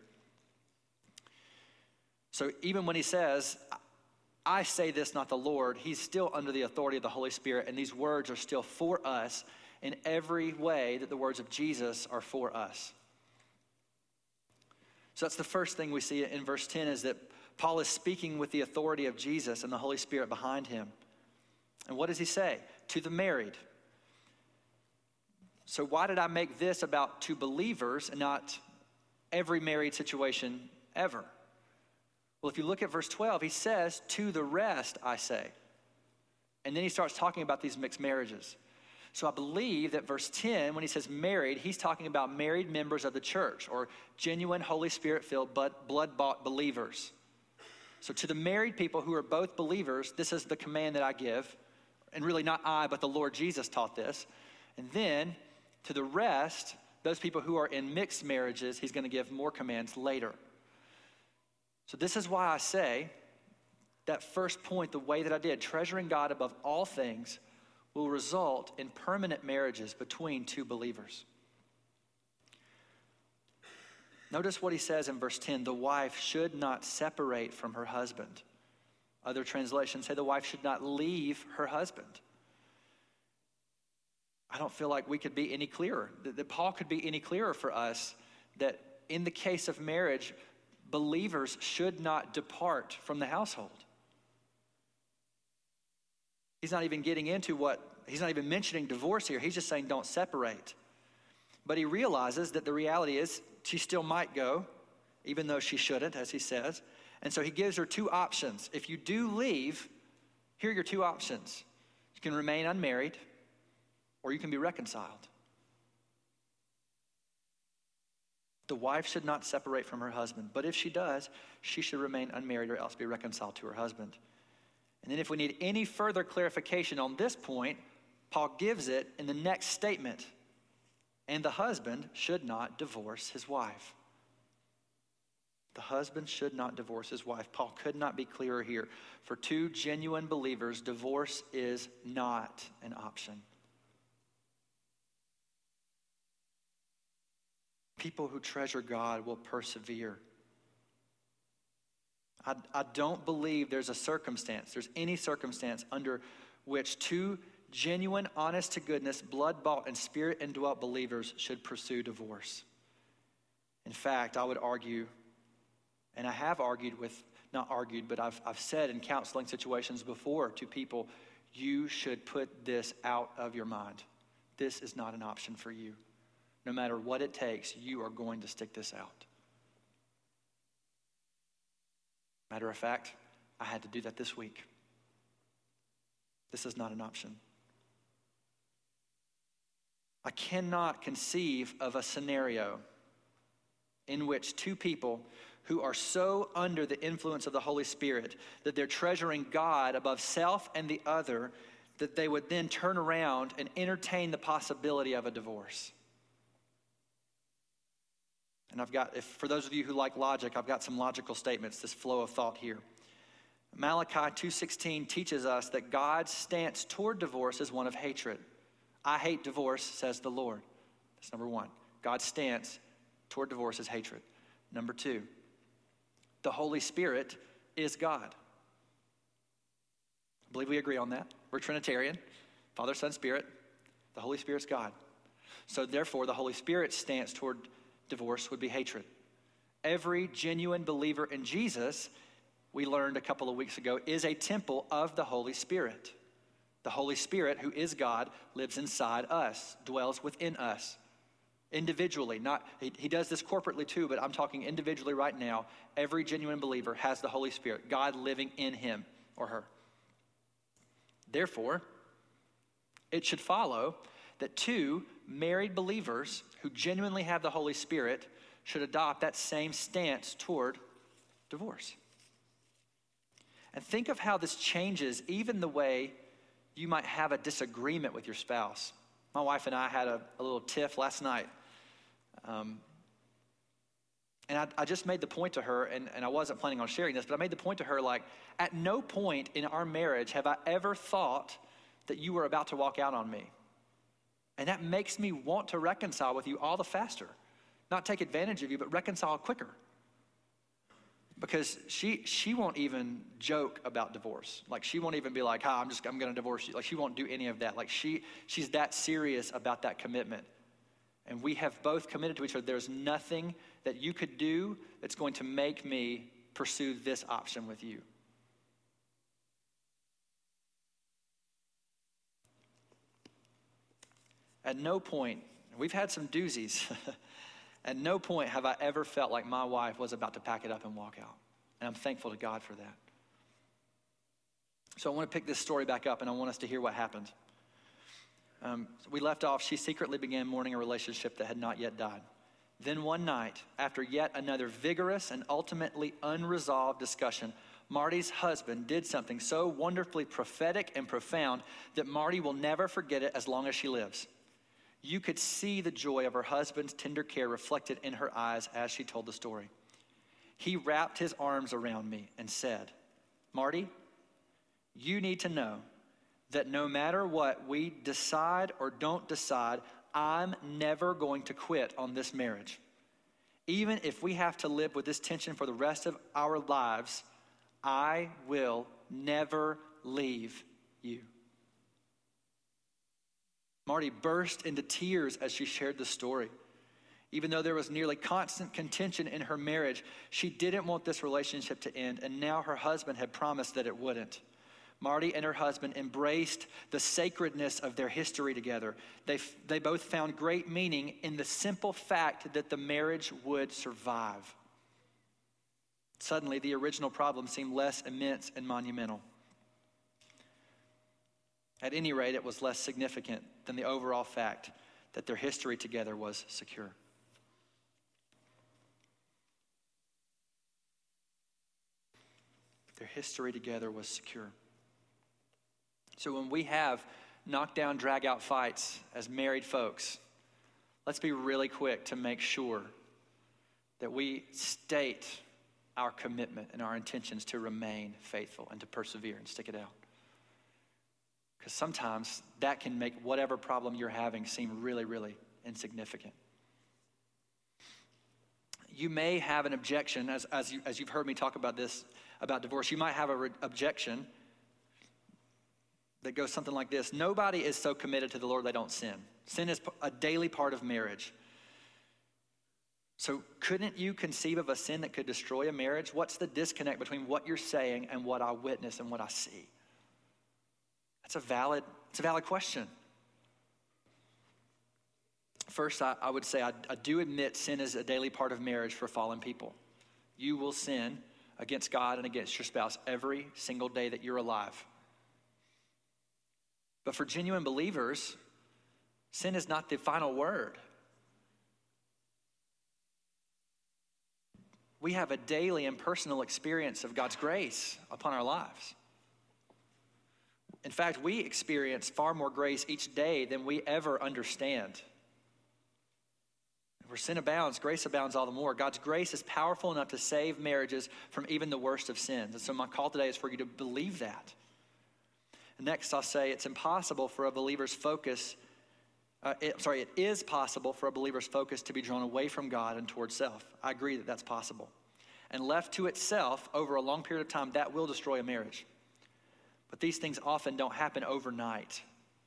So even when he says, I say this, not the Lord, he's still under the authority of the Holy Spirit, and these words are still for us in every way that the words of Jesus are for us. So that's the first thing we see in verse ten, is that Paul is speaking with the authority of Jesus and the Holy Spirit behind him. And what does he say? To the married. So why did I make this about two believers and not every married situation ever? Well, if you look at verse twelve, he says, to the rest, I say. And then he starts talking about these mixed marriages. So I believe that verse ten, when he says married, he's talking about married members of the church or genuine Holy Spirit-filled, blood-bought believers. So to the married people who are both believers, this is the command that I give. And really not I, but the Lord Jesus taught this. And then to the rest, those people who are in mixed marriages, he's going to give more commands later. So this is why I say that first point, the way that I did, treasuring God above all things, will result in permanent marriages between two believers. Notice what he says in verse ten, the wife should not separate from her husband. Other translations say the wife should not leave her husband. I don't feel like we could be any clearer, that, that Paul could be any clearer for us that in the case of marriage, believers should not depart from the household. He's not even getting into what, he's not even mentioning divorce here. He's just saying don't separate. But he realizes that the reality is she still might go, even though she shouldn't, as he says. And so he gives her two options. If you do leave, here are your two options. You can remain unmarried, or you can be reconciled. The wife should not separate from her husband, but if she does, she should remain unmarried or else be reconciled to her husband. And then if we need any further clarification on this point, Paul gives it in the next statement. And the husband should not divorce his wife. The husband should not divorce his wife. Paul could not be clearer here. For two genuine believers, divorce is not an option. People who treasure God will persevere. I, I don't believe there's a circumstance, there's any circumstance under which two genuine, honest to goodness, blood-bought and spirit-indwelt believers should pursue divorce. In fact, I would argue, and I have argued with, not argued, but I've, I've said in counseling situations before to people, you should put this out of your mind. This is not an option for you. No matter what it takes, you are going to stick this out. Matter of fact, I had to do that this week. This is not an option. I cannot conceive of a scenario in which two people who are so under the influence of the Holy Spirit that they're treasuring God above self and the other, that they would then turn around and entertain the possibility of a divorce. And I've got, if, for those of you who like logic, I've got some logical statements, this flow of thought here. Malachi two sixteen teaches us that God's stance toward divorce is one of hatred. I hate divorce, says the Lord. That's number one. God's stance toward divorce is hatred. Number two, the Holy Spirit is God. I believe we agree on that. We're Trinitarian. Father, Son, Spirit. The Holy Spirit's God. So therefore, the Holy Spirit's stance toward divorce would be hatred. Every genuine believer in Jesus, we learned a couple of weeks ago, is a temple of the Holy Spirit. The Holy Spirit, who is God, lives inside us, dwells within us. Individually, not he, he does this corporately too, but I'm talking individually right now. Every genuine believer has the Holy Spirit, God living in him or her. Therefore, it should follow that two married believers who genuinely have the Holy Spirit should adopt that same stance toward divorce. And think of how this changes even the way you might have a disagreement with your spouse. My wife and I had a, a little tiff last night. Um, and I, I just made the point to her, and, and I wasn't planning on sharing this, but I made the point to her, like, at no point in our marriage have I ever thought that you were about to walk out on me. And that makes me want to reconcile with you all the faster. Not take advantage of you, but reconcile quicker. Because she she won't even joke about divorce. Like, she won't even be like, "Hi, I'm just I'm going to divorce you." Like, she won't do any of that. Like, she she's that serious about that commitment. And we have both committed to each other. There's nothing that you could do that's going to make me pursue this option with you. At no point, we've had some doozies. At no point have I ever felt like my wife was about to pack it up and walk out. And I'm thankful to God for that. So I want to pick this story back up, and I want us to hear what happened. Um, we left off, she secretly began mourning a relationship that had not yet died. Then one night, after yet another vigorous and ultimately unresolved discussion, Marty's husband did something so wonderfully prophetic and profound that Marty will never forget it as long as she lives. You could see the joy of her husband's tender care reflected in her eyes as she told the story. He wrapped his arms around me and said, Marty, you need to know that no matter what we decide or don't decide, I'm never going to quit on this marriage. Even if we have to live with this tension for the rest of our lives, I will never leave you. Marty burst into tears as she shared the story. Even though there was nearly constant contention in her marriage, she didn't want this relationship to end, and now her husband had promised that it wouldn't. Marty and her husband embraced the sacredness of their history together. They, they both found great meaning in the simple fact that the marriage would survive. Suddenly, the original problem seemed less immense and monumental. At any rate, it was less significant than the overall fact that their history together was secure. Their history together was secure. So when we have knockdown, drag-out fights as married folks, let's be really quick to make sure that we state our commitment and our intentions to remain faithful and to persevere and stick it out. Because sometimes that can make whatever problem you're having seem really, really insignificant. You may have an objection, as, as, you, as you've heard me talk about this, about divorce, you might have an re- objection that goes something like this. Nobody is so committed to the Lord they don't sin. Sin is a daily part of marriage. So couldn't you conceive of a sin that could destroy a marriage? What's the disconnect between what you're saying and what I witness and what I see? That's a valid, it's a valid question. First, I, I would say I, I do admit sin is a daily part of marriage for fallen people. You will sin against God and against your spouse every single day that you're alive. But for genuine believers, sin is not the final word. We have a daily and personal experience of God's grace upon our lives. In fact, we experience far more grace each day than we ever understand. Where sin abounds, grace abounds all the more. God's grace is powerful enough to save marriages from even the worst of sins. And so my call today is for you to believe that. Next, I'll say it's impossible for a believer's focus, uh, it, sorry, it is possible for a believer's focus to be drawn away from God and towards self. I agree that that's possible. And left to itself over a long period of time, that will destroy a marriage. But these things often don't happen overnight.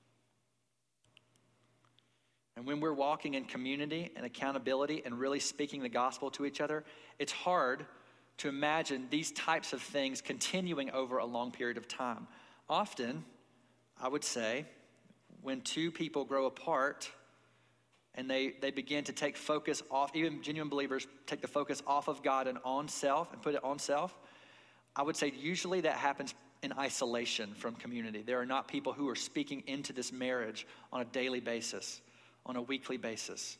And when we're walking in community and accountability and really speaking the gospel to each other, it's hard to imagine these types of things continuing over a long period of time. Often, I would say, when two people grow apart and they, they begin to take focus off, even genuine believers take the focus off of God and on self and put it on self, I would say usually that happens in isolation from community. There are not people who are speaking into this marriage on a daily basis, on a weekly basis.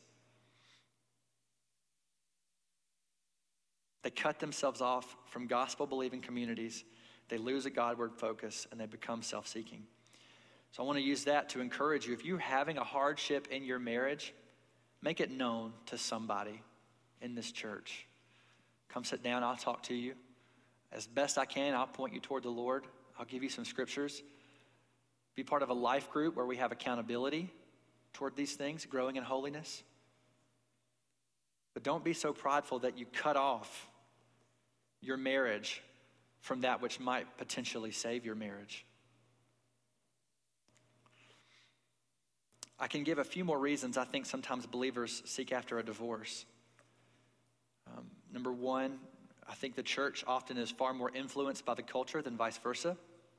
They cut themselves off from gospel-believing communities. They lose a Godward focus, and they become self-seeking. So I want to use that to encourage you. If you're having a hardship in your marriage, make it known to somebody in this church. Come sit down, I'll talk to you. As best I can, I'll point you toward the Lord. I'll give you some scriptures. Be part of a life group where we have accountability toward these things, growing in holiness. But don't be so prideful that you cut off your marriage from that which might potentially save your marriage. I can give a few more reasons I think sometimes believers seek after a divorce. Um, number one, I think the church often is far more influenced by the culture than vice versa.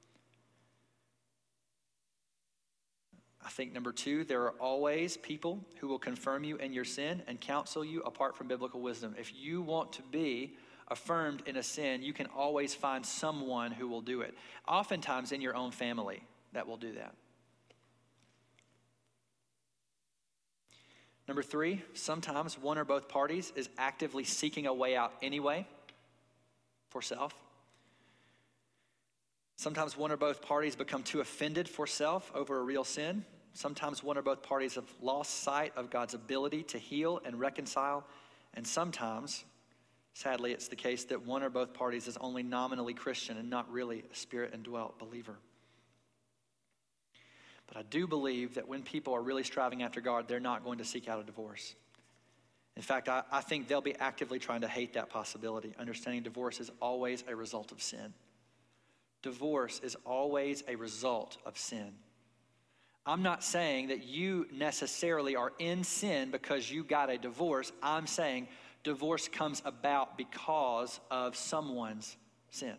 I think number two, there are always people who will confirm you in your sin and counsel you apart from biblical wisdom. If you want to be affirmed in a sin, you can always find someone who will do it. Oftentimes in your own family that will do that. Number three, sometimes one or both parties is actively seeking a way out anyway for self. Sometimes one or both parties become too offended for self over a real sin. Sometimes one or both parties have lost sight of God's ability to heal and reconcile. And sometimes, sadly, it's the case that one or both parties is only nominally Christian and not really a spirit-indwelt believer. But I do believe that when people are really striving after God, they're not going to seek out a divorce. In fact, I, I think they'll be actively trying to hate that possibility, understanding divorce is always a result of sin. Divorce is always a result of sin. I'm not saying that you necessarily are in sin because you got a divorce. I'm saying divorce comes about because of someone's sin.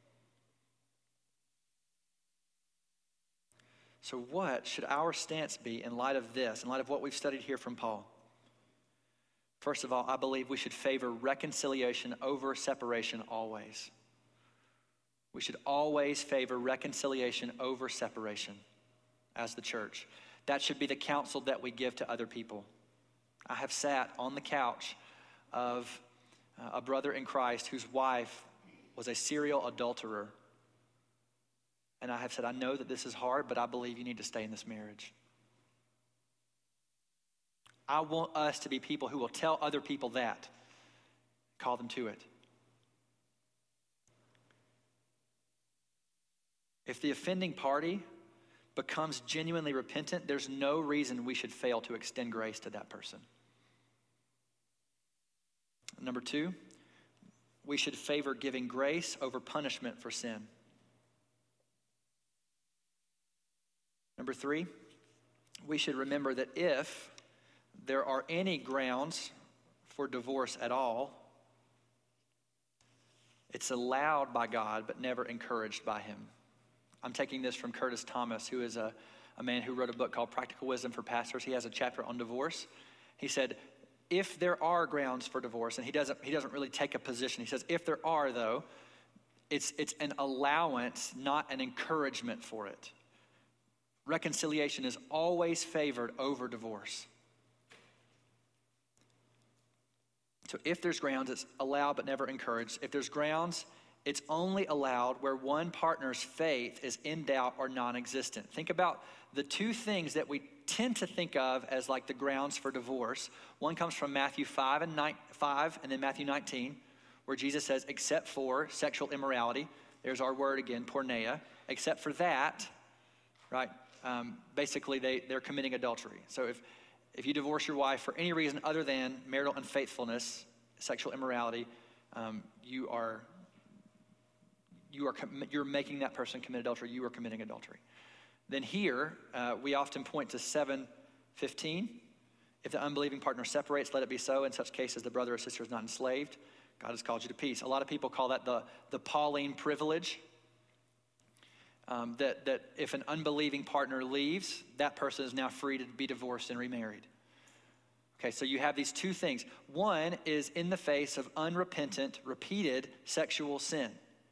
So what should our stance be in light of this, in light of what we've studied here from Paul? First of all, I believe we should favor reconciliation over separation always. We should always favor reconciliation over separation as the church. That should be the counsel that we give to other people. I have sat on the couch of a brother in Christ whose wife was a serial adulterer. And I have said, I know that this is hard, but I believe you need to stay in this marriage. I want us to be people who will tell other people that, call them to it. If the offending party becomes genuinely repentant, there's no reason we should fail to extend grace to that person. Number two, we should favor giving grace over punishment for sin. Number three, we should remember that if there are any grounds for divorce at all, it's allowed by God but never encouraged by him. I'm taking this from Curtis Thomas, who is a, a man who wrote a book called Practical Wisdom for Pastors. He has a chapter on divorce. He said, if there are grounds for divorce, and he doesn't he doesn't really take a position. He says, if there are, though, it's it's an allowance, not an encouragement for it. Reconciliation is always favored over divorce. So if there's grounds, it's allowed but never encouraged. If there's grounds, it's only allowed where one partner's faith is in doubt or non-existent. Think about the two things that we tend to think of as like the grounds for divorce. One comes from Matthew five and nine, five, and then Matthew nineteen, where Jesus says, except for sexual immorality, there's our word again, porneia, except for that, right? Um, basically, they, they're committing adultery. So if, if you divorce your wife for any reason other than marital unfaithfulness, sexual immorality, um, you are you are you're making that person commit adultery. You are committing adultery. Then here, uh, we often point to seven fifteen. If the unbelieving partner separates, let it be so. In such cases, the brother or sister is not enslaved. God has called you to peace. A lot of people call that the, the Pauline privilege. Um, that, that if an unbelieving partner leaves, that person is now free to be divorced and remarried. Okay, so you have these two things. One is in the face of unrepentant, repeated sexual sin.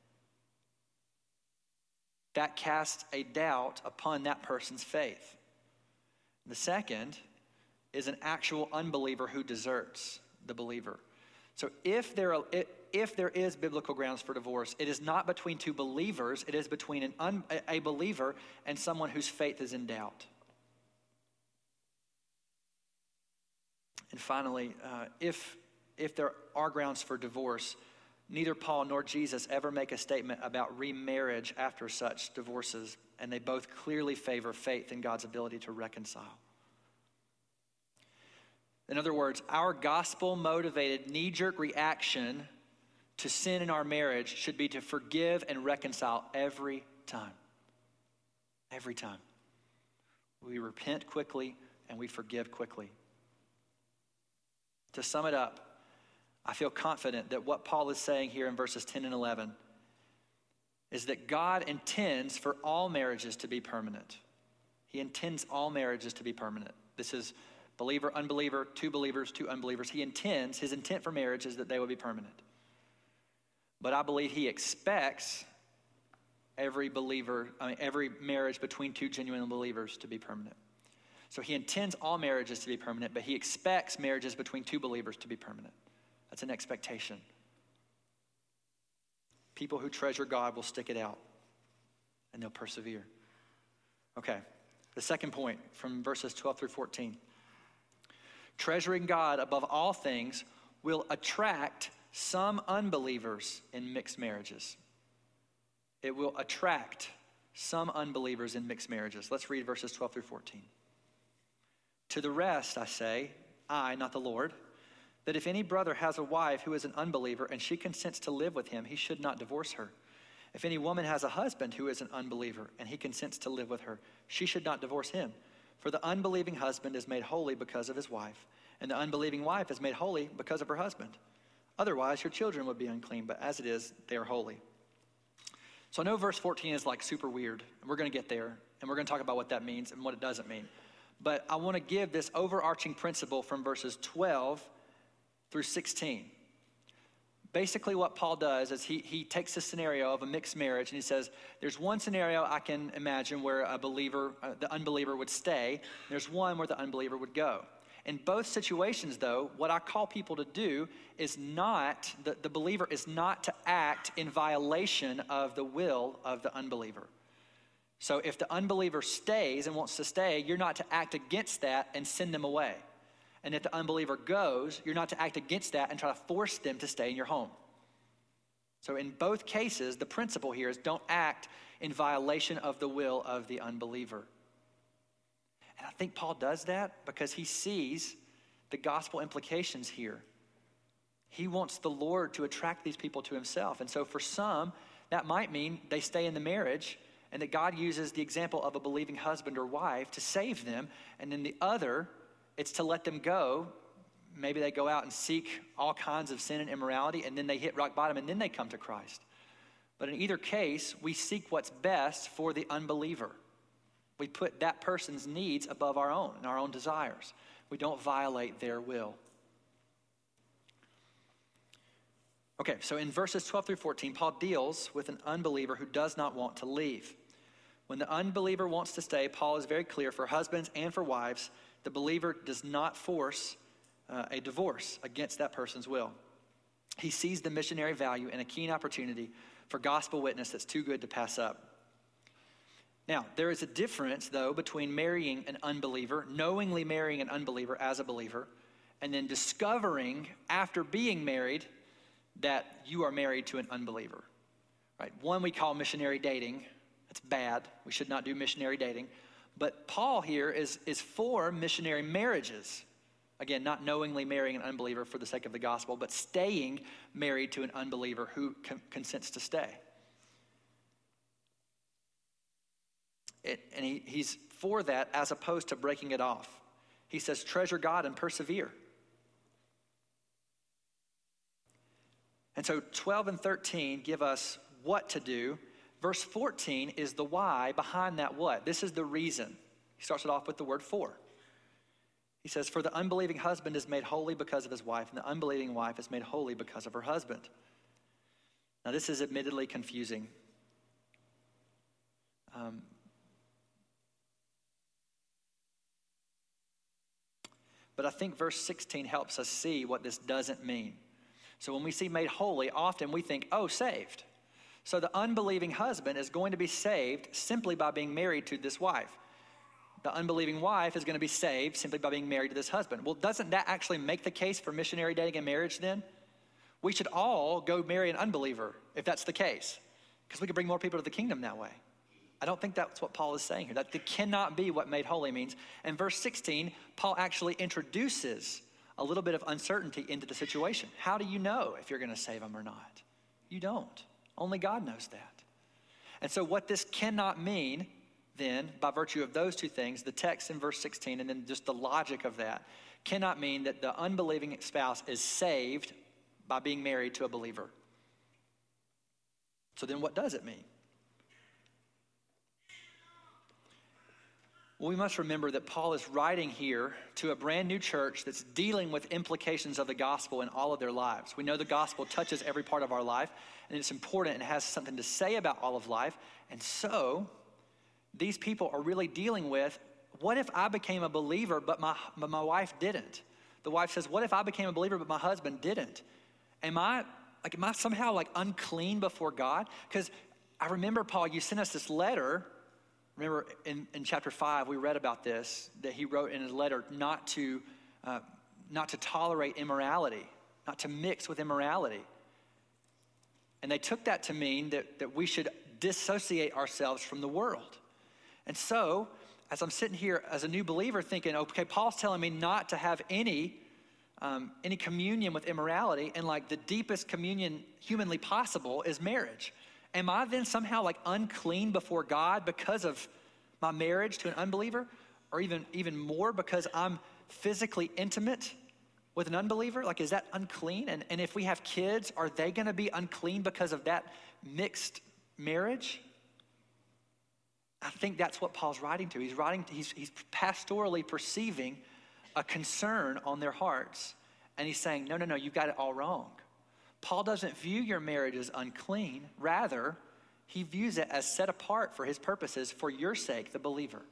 That casts a doubt upon that person's faith. The second is an actual unbeliever who deserts the believer. So if there, if there is biblical grounds for divorce, it is not between two believers, it is between an un, a believer and someone whose faith is in doubt. And finally, uh, if, if there are grounds for divorce, neither Paul nor Jesus ever make a statement about remarriage after such divorces, and they both clearly favor faith in God's ability to reconcile. In other words, our gospel-motivated knee-jerk reaction to sin in our marriage should be to forgive and reconcile every time. Every time. We repent quickly and we forgive quickly. To sum it up, I feel confident that what Paul is saying here in verses ten and eleven is that God intends for all marriages to be permanent. He intends all marriages to be permanent. This is believer, unbeliever, two believers, two unbelievers. He intends, his intent for marriage is that they will be permanent. But I believe he expects every believer, I mean, every marriage between two genuine believers to be permanent. So he intends all marriages to be permanent, but he expects marriages between two believers to be permanent. That's an expectation. People who treasure God will stick it out, and they'll persevere. Okay, the second point from verses twelve through fourteen. Treasuring God above all things will attract some unbelievers in mixed marriages. It will attract some unbelievers in mixed marriages. Let's read verses twelve through fourteen. To the rest, I say, I, not the Lord, that if any brother has a wife who is an unbeliever and she consents to live with him, he should not divorce her. If any woman has a husband who is an unbeliever and he consents to live with her, she should not divorce him. For the unbelieving husband is made holy because of his wife, and the unbelieving wife is made holy because of her husband. Otherwise, your children would be unclean, but as it is, they are holy. So I know verse fourteen is like super weird, and we're going to get there, and we're going to talk about what that means and what it doesn't mean. But I want to give this overarching principle from verses twelve through sixteen. Basically what Paul does is he, he takes the scenario of a mixed marriage and he says, there's one scenario I can imagine where a believer, uh, the unbeliever would stay. There's one where the unbeliever would go. In both situations, though, what I call people to do is not, the, the believer is not to act in violation of the will of the unbeliever. So if the unbeliever stays and wants to stay, you're not to act against that and send them away. And if the unbeliever goes, you're not to act against that and try to force them to stay in your home. So in both cases, the principle here is don't act in violation of the will of the unbeliever. And I think Paul does that because he sees the gospel implications here. He wants the Lord to attract these people to himself. And so for some, that might mean they stay in the marriage and that God uses the example of a believing husband or wife to save them. And then the other, it's to let them go. Maybe they go out and seek all kinds of sin and immorality, and then they hit rock bottom, and then they come to Christ. But in either case, we seek what's best for the unbeliever. We put that person's needs above our own and our own desires. We don't violate their will. Okay, so in verses twelve through fourteen, Paul deals with an unbeliever who does not want to leave. When the unbeliever wants to stay, Paul is very clear for husbands and for wives. The believer does not force uh, a divorce against that person's will. He sees the missionary value and a keen opportunity for gospel witness that's too good to pass up. Now, there is a difference, though, between marrying an unbeliever, knowingly marrying an unbeliever as a believer, and then discovering after being married that you are married to an unbeliever. Right? One we call missionary dating. That's bad. We should not do missionary dating. But Paul here is, is for missionary marriages. Again, not knowingly marrying an unbeliever for the sake of the gospel, but staying married to an unbeliever who con- consents to stay. It, and he, he's for that as opposed to breaking it off. He says, treasure God and persevere. And so twelve and thirteen give us what to do. Verse fourteen is the why behind that what. This is the reason. He starts it off with the word for. He says, for the unbelieving husband is made holy because of his wife, and the unbelieving wife is made holy because of her husband. Now this is admittedly confusing. Um, but I think verse sixteen helps us see what this doesn't mean. So when we see made holy, often we think, oh, saved. So the unbelieving husband is going to be saved simply by being married to this wife. The unbelieving wife is going to be saved simply by being married to this husband. Well, doesn't that actually make the case for missionary dating and marriage then? We should all go marry an unbeliever if that's the case, because we could bring more people to the kingdom that way. I don't think that's what Paul is saying here. That cannot be what made holy means. And verse sixteen, Paul actually introduces a little bit of uncertainty into the situation. How do you know if you're going to save them or not? You don't. Only God knows that. And so what this cannot mean then, by virtue of those two things, the text in verse sixteen and then just the logic of that, cannot mean that the unbelieving spouse is saved by being married to a believer. So then what does it mean? Well, we must remember that Paul is writing here to a brand new church that's dealing with implications of the gospel in all of their lives. We know the gospel touches every part of our life, and it's important and has something to say about all of life. And so these people are really dealing with, what if I became a believer but my, but my wife didn't? The wife says, what if I became a believer but my husband didn't? Am I, like, am I somehow like unclean before God? Because I remember, Paul, you sent us this letter. Remember in, in chapter five, we read about this, that he wrote in his letter not to, uh, not to tolerate immorality, not to mix with immorality. And they took that to mean that, that we should dissociate ourselves from the world. And so, as I'm sitting here as a new believer thinking, okay, Paul's telling me not to have any, um, any communion with immorality, and like the deepest communion humanly possible is marriage. Am I then somehow like unclean before God because of my marriage to an unbeliever? Or even, even more because I'm physically intimate with an unbeliever? Like, is that unclean? And, and if we have kids, are they gonna be unclean because of that mixed marriage? I think that's what Paul's writing to. He's writing, to, he's, he's pastorally perceiving a concern on their hearts. And he's saying, no, no, no, you've got it all wrong. Paul doesn't view your marriage as unclean. Rather, he views it as set apart for his purposes for your sake, the believer.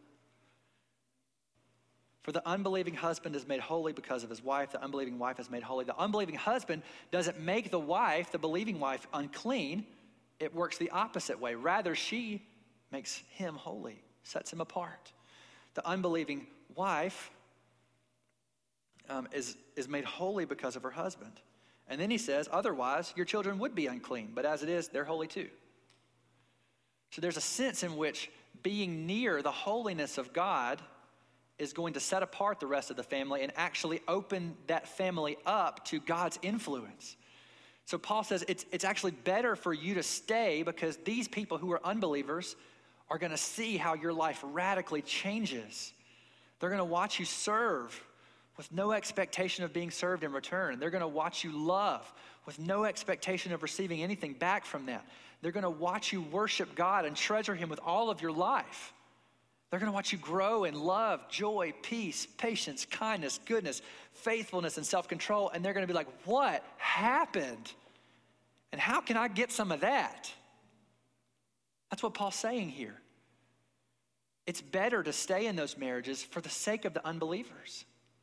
For the unbelieving husband is made holy because of his wife. The unbelieving wife is made holy. The unbelieving husband doesn't make the wife, the believing wife, unclean. It works the opposite way. Rather, she makes him holy, sets him apart. The unbelieving wife um, is, is made holy because of her husband. And then he says, otherwise, your children would be unclean, but as it is, they're holy too. So there's a sense in which being near the holiness of God is going to set apart the rest of the family and actually open that family up to God's influence. So Paul says it's, it's actually better for you to stay because these people who are unbelievers are going to see how your life radically changes. They're going to watch you serve with no expectation of being served in return. They're going to watch you love with no expectation of receiving anything back from that. They're going to watch you worship God and treasure him with all of your life. They're going to watch you grow in love, joy, peace, patience, kindness, goodness, faithfulness, and self-control. And they're going to be like, what happened? And how can I get some of that? That's what Paul's saying here. It's better to stay in those marriages for the sake of the unbelievers.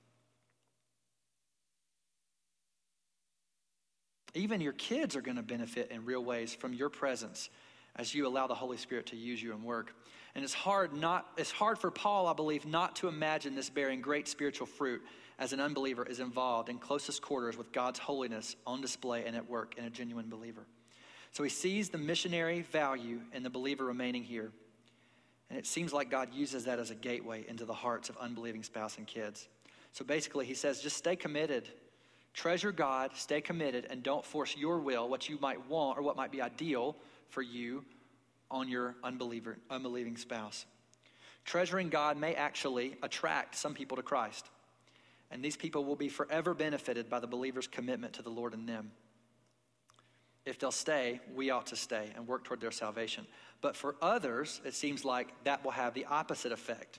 Even your kids are going to benefit in real ways from your presence as you allow the Holy Spirit to use you and work. And it's hard not it's hard for Paul, I believe, not to imagine this bearing great spiritual fruit as an unbeliever is involved in closest quarters with God's holiness on display and at work in a genuine believer. So he sees the missionary value in the believer remaining here. And it seems like God uses that as a gateway into the hearts of unbelieving spouse and kids. So basically he says, just stay committed. Treasure God, stay committed, and don't force your will, what you might want or what might be ideal for you, on your unbeliever, unbelieving spouse. Treasuring God may actually attract some people to Christ. And these people will be forever benefited by the believer's commitment to the Lord and them. If they'll stay, we ought to stay and work toward their salvation. But for others, it seems like that will have the opposite effect.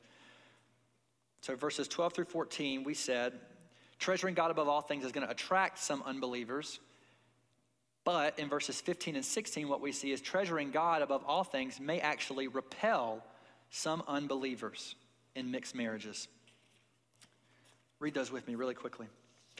So verses twelve through fourteen, we said, treasuring God above all things is going to attract some unbelievers. But in verses fifteen and sixteen, what we see is treasuring God above all things may actually repel some unbelievers in mixed marriages. Read those with me really quickly.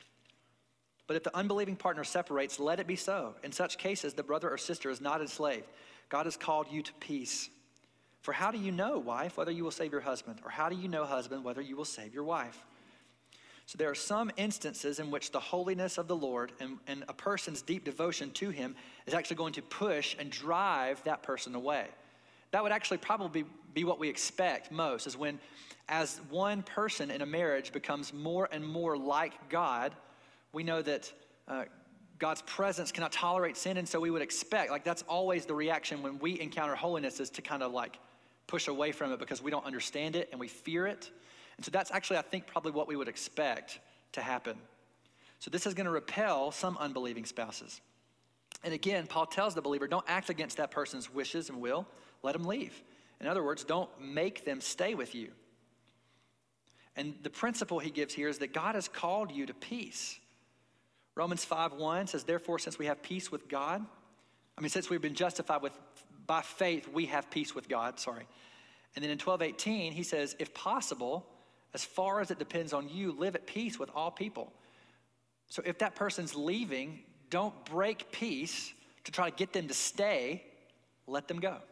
But if the unbelieving partner separates, let it be so. In such cases, the brother or sister is not enslaved. God has called you to peace. For how do you know, wife, whether you will save your husband? Or how do you know, husband, whether you will save your wife? So there are some instances in which the holiness of the Lord and, and a person's deep devotion to him is actually going to push and drive that person away. That would actually probably be what we expect most, is when as one person in a marriage becomes more and more like God, we know that uh, God's presence cannot tolerate sin, and so we would expect, like that's always the reaction when we encounter holiness, is to kind of like push away from it because we don't understand it and we fear it. And so that's actually, I think, probably what we would expect to happen. So this is going to repel some unbelieving spouses. And again, Paul tells the believer, don't act against that person's wishes and will. Let them leave. In other words, don't make them stay with you. And the principle he gives here is that God has called you to peace. Romans five one says, therefore, since we have peace with God, I mean, since we've been justified with by faith, we have peace with God, sorry. And then in twelve eighteen, he says, if possible, as far as it depends on you, live at peace with all people. So if that person's leaving, don't break peace to try to get them to stay. Let them go.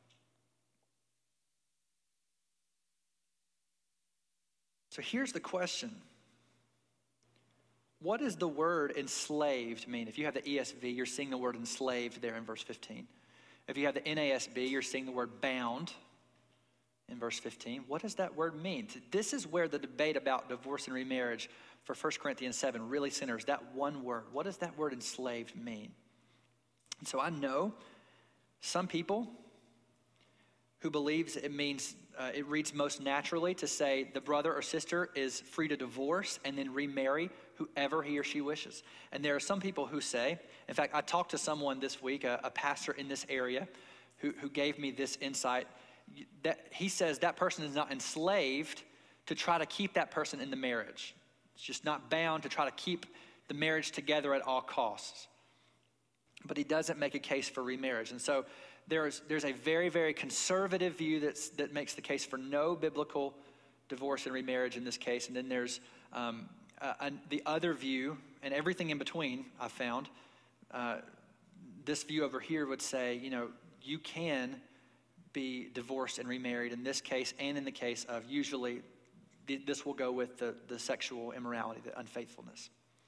So here's the question. What does the word enslaved mean? If you have the E S V, you're seeing the word enslaved there in verse fifteen. If you have the N A S B, you're seeing the word bound in verse fifteen. What does that word mean? This is where the debate about divorce and remarriage for First Corinthians seven really centers, that one word. What does that word enslaved mean? And so I know some people who believes it means, uh, it reads most naturally to say the brother or sister is free to divorce and then remarry whoever he or she wishes. And there are some people who say, in fact, I talked to someone this week, a, a pastor in this area, who, who gave me this insight, that he says that person is not enslaved to try to keep that person in the marriage. It's just not bound to try to keep the marriage together at all costs. But he doesn't make a case for remarriage. And so there's there's a very, very conservative view that's, that makes the case for no biblical divorce and remarriage in this case. And then there's um, uh, uh, the other view, and everything in between, I found. Uh, this view over here would say, you know, you can be divorced and remarried in this case and in the case of usually, th- this will go with the, the sexual immorality, the unfaithfulness.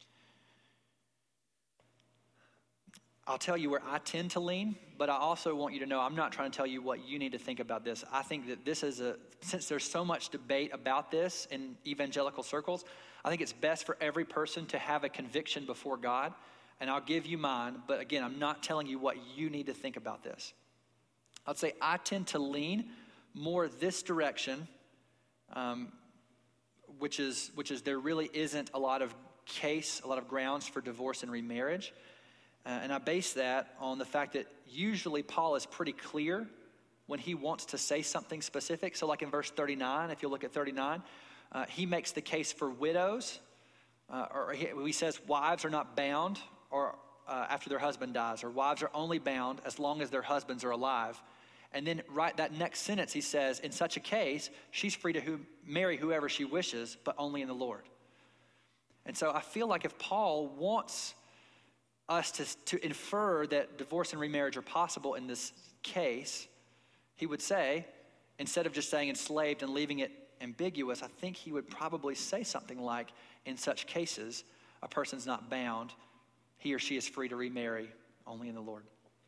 I'll tell you where I tend to lean, but I also want you to know I'm not trying to tell you what you need to think about this. I think that this is a, since there's so much debate about this in evangelical circles, I think it's best for every person to have a conviction before God, and I'll give you mine, but again, I'm not telling you what you need to think about this. I'd say I tend to lean more this direction, um, which is which is there really isn't a lot of case, a lot of grounds for divorce and remarriage. Uh, and I base that on the fact that usually Paul is pretty clear when he wants to say something specific. So like in verse thirty-nine, if you look at thirty-nine, uh, he makes the case for widows, uh, or he, he says wives are not bound or uh, after their husband dies, or wives are only bound as long as their husbands are alive. And then right that next sentence he says, in such a case, she's free to who, marry whoever she wishes, but only in the Lord. And so I feel like if Paul wants us to, to infer that divorce and remarriage are possible in this case, he would say, instead of just saying enslaved and leaving it ambiguous, I think he would probably say something like, in such cases, a person's not bound. He or she is free to remarry only in the Lord.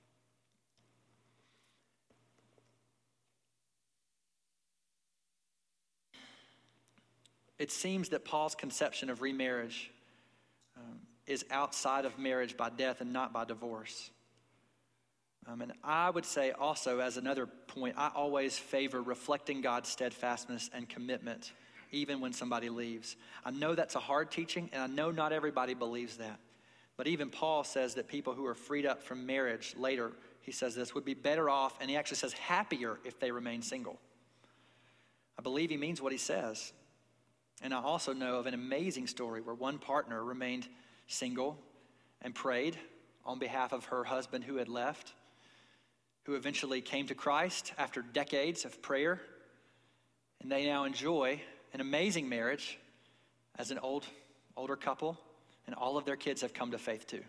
It seems that Paul's conception of remarriage um, is outside of marriage by death and not by divorce. Um, and I would say also, as another point, I always favor reflecting God's steadfastness and commitment, even when somebody leaves. I know that's a hard teaching, and I know not everybody believes that. But even Paul says that people who are freed up from marriage later, he says this, would be better off, and he actually says happier if they remain single. I believe he means what he says. And I also know of an amazing story where one partner remained single and prayed on behalf of her husband who had left, who eventually came to Christ after decades of prayer. And they now enjoy an amazing marriage as an old, older couple, and all of their kids have come to faith too.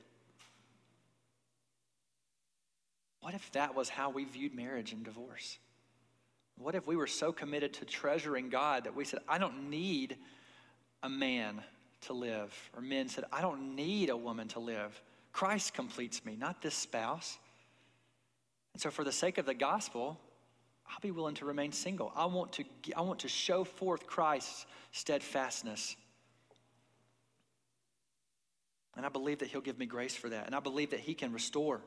What if that was how we viewed marriage and divorce? What if we were so committed to treasuring God that we said, I don't need a man to live? Or men said, I don't need a woman to live. Christ completes me, not this spouse. And so for the sake of the gospel, I'll be willing to remain single. I want to, I want to show forth Christ's steadfastness. And I believe that he'll give me grace for that. And I believe that he can restore.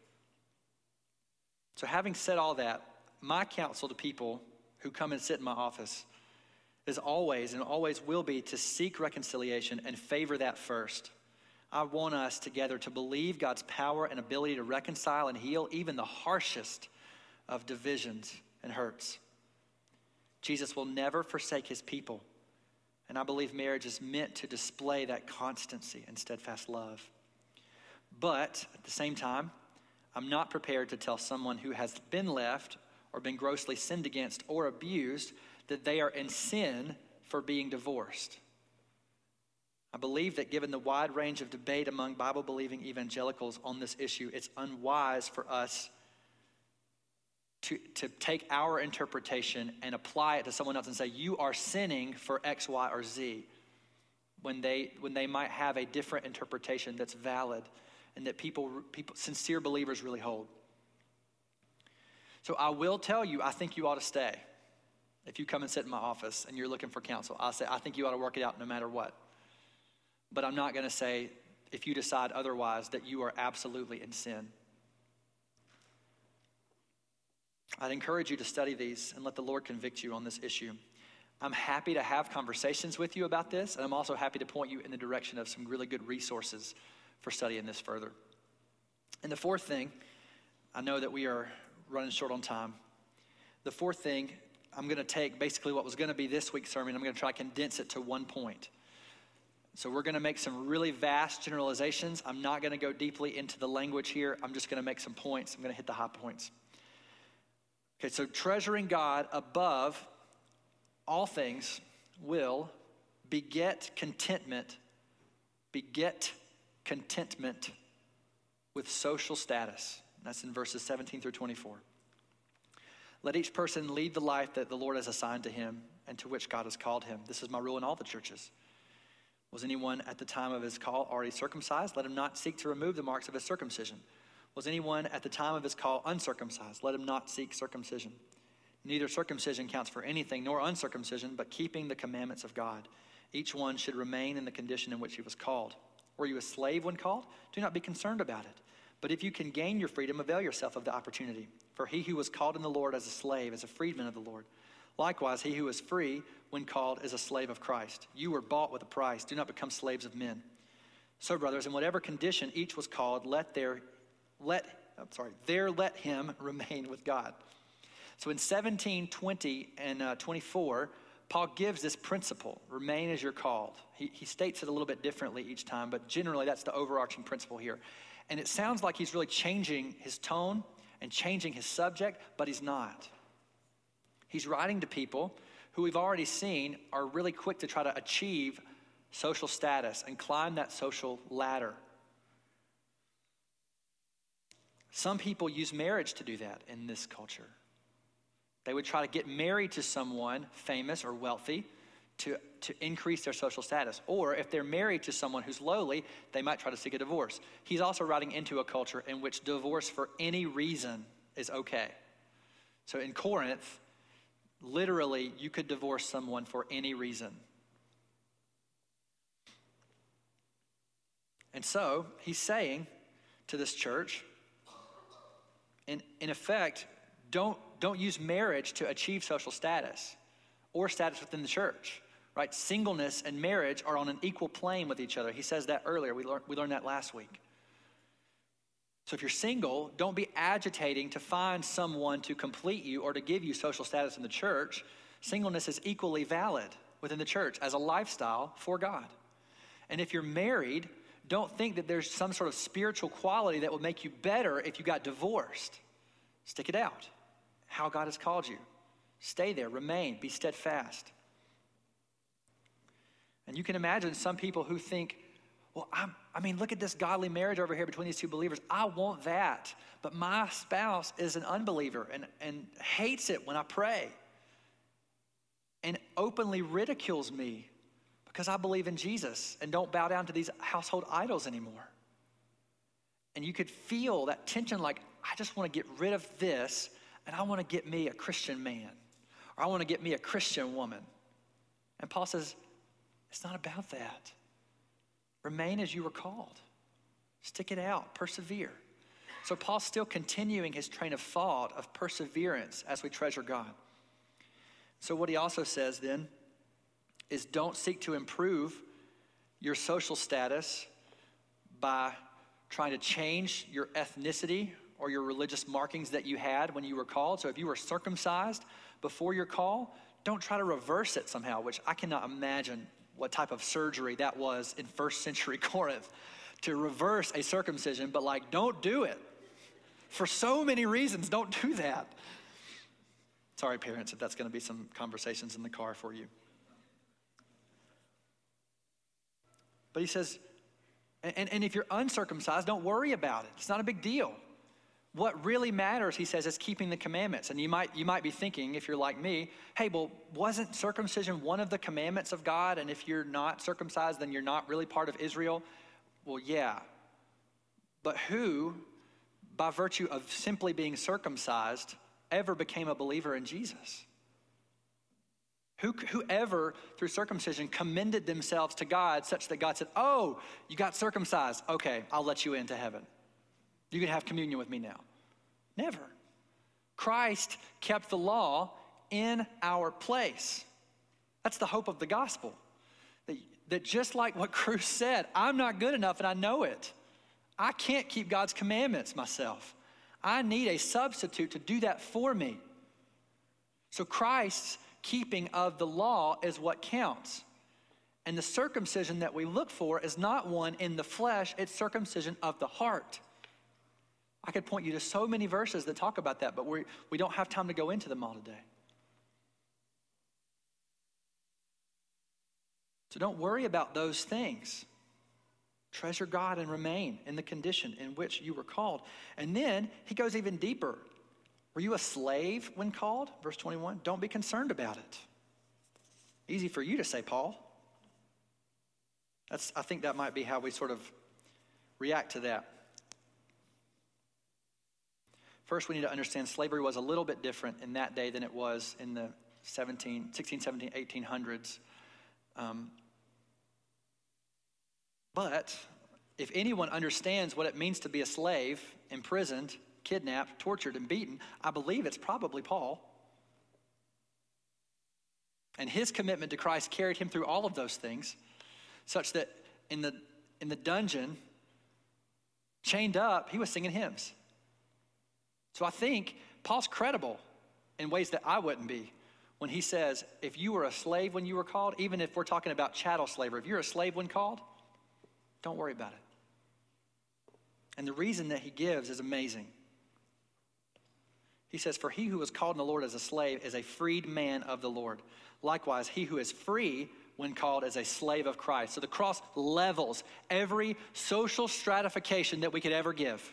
So having said all that, my counsel to people who come and sit in my office is always and always will be to seek reconciliation and favor that first. I want us together to believe God's power and ability to reconcile and heal even the harshest of divisions and hurts. Jesus will never forsake his people, and I believe marriage is meant to display that constancy and steadfast love. But at the same time, I'm not prepared to tell someone who has been left or been grossly sinned against or abused that they are in sin for being divorced. I believe that given the wide range of debate among Bible-believing evangelicals on this issue, it's unwise for us to, to take our interpretation and apply it to someone else and say, you are sinning for X, Y, or Z, when they, when they might have a different interpretation that's valid and that people, people, sincere believers really hold. So I will tell you, I think you ought to stay. If you come and sit in my office and you're looking for counsel, I'll say, I think you ought to work it out no matter what. But I'm not going to say, if you decide otherwise, that you are absolutely in sin. I'd encourage you to study these and let the Lord convict you on this issue. I'm happy to have conversations with you about this, and I'm also happy to point you in the direction of some really good resources for studying this further. And the fourth thing, I know that we are running short on time. The fourth thing, I'm going to take basically what was going to be this week's sermon. I'm going to try to condense it to one point. So we're going to make some really vast generalizations. I'm not going to go deeply into the language here. I'm just going to make some points. I'm going to hit the high points. Okay, so treasuring God above all things will beget contentment, beget contentment with social status. That's in verses seventeen through twenty-four. Let each person lead the life that the Lord has assigned to him and to which God has called him. This is my rule in all the churches. Was anyone at the time of his call already circumcised? Let him not seek to remove the marks of his circumcision. Was anyone at the time of his call uncircumcised? Let him not seek circumcision. Neither circumcision counts for anything, nor uncircumcision, but keeping the commandments of God. Each one should remain in the condition in which he was called. Were you a slave when called? Do not be concerned about it. But if you can gain your freedom, avail yourself of the opportunity. For he who was called in the Lord as a slave is a freedman of the Lord. Likewise, he who is free when called is a slave of Christ. You were bought with a price. Do not become slaves of men. So, brothers, in whatever condition each was called, let their let I'm sorry, there let him remain with God. So in seventeen, twenty, and uh, twenty-four, Paul gives this principle: remain as you're called. He, he states it a little bit differently each time, but generally that's the overarching principle here. And it sounds like he's really changing his tone and changing his subject, but he's not. He's writing to people who we've already seen are really quick to try to achieve social status and climb that social ladder. Some people use marriage to do that in this culture. They would try to get married to someone famous or wealthy to, to increase their social status. Or if they're married to someone who's lowly, they might try to seek a divorce. He's also writing into a culture in which divorce for any reason is okay. So in Corinth, literally, you could divorce someone for any reason. And so he's saying to this church, in, in effect, don't, don't use marriage to achieve social status or status within the church, right? Singleness and marriage are on an equal plane with each other. He says that earlier. We, lear, we learned that last week. So if you're single, don't be agitating to find someone to complete you or to give you social status in the church. Singleness is equally valid within the church as a lifestyle for God. And if you're married, don't think that there's some sort of spiritual quality that will make you better if you got divorced. Stick it out. How God has called you. Stay there, remain, be steadfast. And you can imagine some people who think, well, I'm, I mean, look at this godly marriage over here between these two believers. I want that. But my spouse is an unbeliever and, and hates it when I pray and openly ridicules me because I believe in Jesus and don't bow down to these household idols anymore. And you could feel that tension, like, I just want to get rid of this and I want to get me a Christian man, or I want to get me a Christian woman. And Paul says, it's not about that. Remain as you were called. Stick it out. Persevere. So Paul's still continuing his train of thought of perseverance as we treasure God. So what he also says then is don't seek to improve your social status by trying to change your ethnicity or your religious markings that you had when you were called. So if you were circumcised before your call, don't try to reverse it somehow, which I cannot imagine what type of surgery that was in first century Corinth to reverse a circumcision, but like, don't do it. For so many reasons, don't do that. Sorry, parents, if that's going to be some conversations in the car for you. But he says, and, and if you're uncircumcised, don't worry about it. It's not a big deal. What really matters, he says, is keeping the commandments. And you might you might be thinking, if you're like me, hey, well, wasn't circumcision one of the commandments of God? And if you're not circumcised, then you're not really part of Israel? Well, yeah. But who, by virtue of simply being circumcised, ever became a believer in Jesus? Who, whoever, through circumcision, commended themselves to God such that God said, oh, you got circumcised. Okay, I'll let you into heaven. You can have communion with me now. Never. Christ kept the law in our place. That's the hope of the gospel. That, that just like what Cruz said, I'm not good enough and I know it. I can't keep God's commandments myself. I need a substitute to do that for me. So Christ's keeping of the law is what counts. And the circumcision that we look for is not one in the flesh, it's circumcision of the heart. I could point you to so many verses that talk about that, but we we don't have time to go into them all today. So don't worry about those things. Treasure God and remain in the condition in which you were called. And then he goes even deeper. Were you a slave when called? Verse twenty-one, don't be concerned about it. Easy for you to say, Paul. That's, I think that might be how we sort of react to that. First, we need to understand slavery was a little bit different in that day than it was in the seventeen, sixteen, seventeen, eighteen hundreds. Um, but if anyone understands what it means to be a slave, imprisoned, kidnapped, tortured, and beaten, I believe it's probably Paul. And his commitment to Christ carried him through all of those things, such that in the in the dungeon, chained up, he was singing hymns. So I think Paul's credible in ways that I wouldn't be when he says, if you were a slave when you were called, even if we're talking about chattel slavery, if you're a slave when called, don't worry about it. And the reason that he gives is amazing. He says, for he who was called in the Lord as a slave is a freed man of the Lord. Likewise, he who is free when called as a slave of Christ. So the cross levels every social stratification that we could ever give.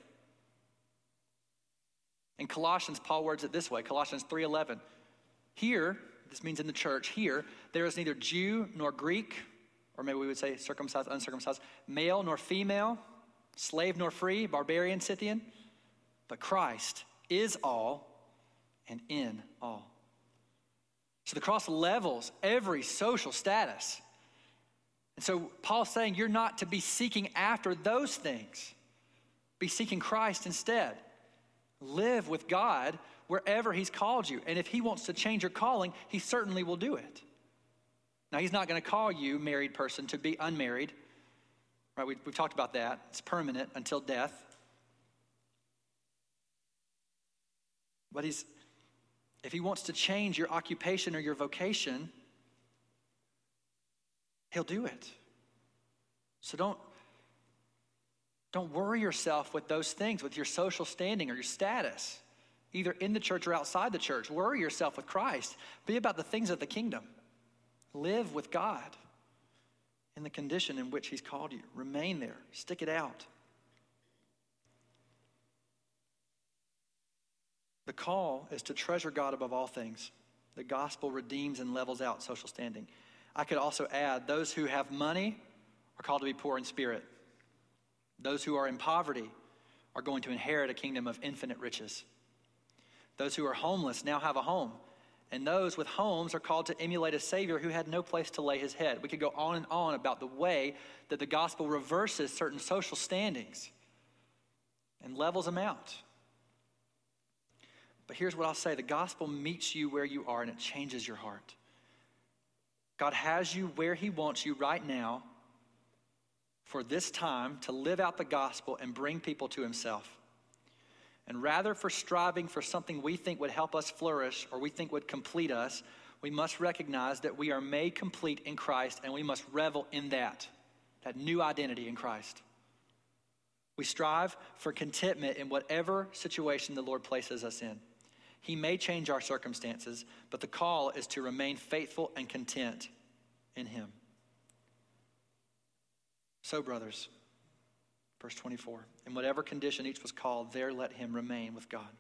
In Colossians, Paul words it this way, Colossians three eleven. Here, this means in the church, here, there is neither Jew nor Greek, or maybe we would say circumcised, uncircumcised, male nor female, slave nor free, barbarian, Scythian, but Christ is all and in all. So the cross levels every social status. And so Paul's saying you're not to be seeking after those things. Be seeking Christ instead. Live with God wherever he's called you. And if he wants to change your calling, he certainly will do it. Now, he's not going to call you, married person, to be unmarried. Right? We, we've talked about that. It's permanent until death. But he's, if he wants to change your occupation or your vocation, he'll do it. So don't, don't worry yourself with those things, with your social standing or your status, either in the church or outside the church. Worry yourself with Christ. Be about the things of the kingdom. Live with God in the condition in which he's called you. Remain there. Stick it out. The call is to treasure God above all things. The gospel redeems and levels out social standing. I could also add, those who have money are called to be poor in spirit. Those who are in poverty are going to inherit a kingdom of infinite riches. Those who are homeless now have a home. And those with homes are called to emulate a Savior who had no place to lay his head. We could go on and on about the way that the gospel reverses certain social standings and levels them out. But here's what I'll say. The gospel meets you where you are and it changes your heart. God has you where he wants you right now for this time to live out the gospel and bring people to himself. And rather for striving for something we think would help us flourish or we think would complete us, we must recognize that we are made complete in Christ, and we must revel in that, that new identity in Christ. We strive for contentment in whatever situation the Lord places us in. He may change our circumstances, but the call is to remain faithful and content in him. So, brothers, verse twenty-four, in whatever condition each was called, there let him remain with God.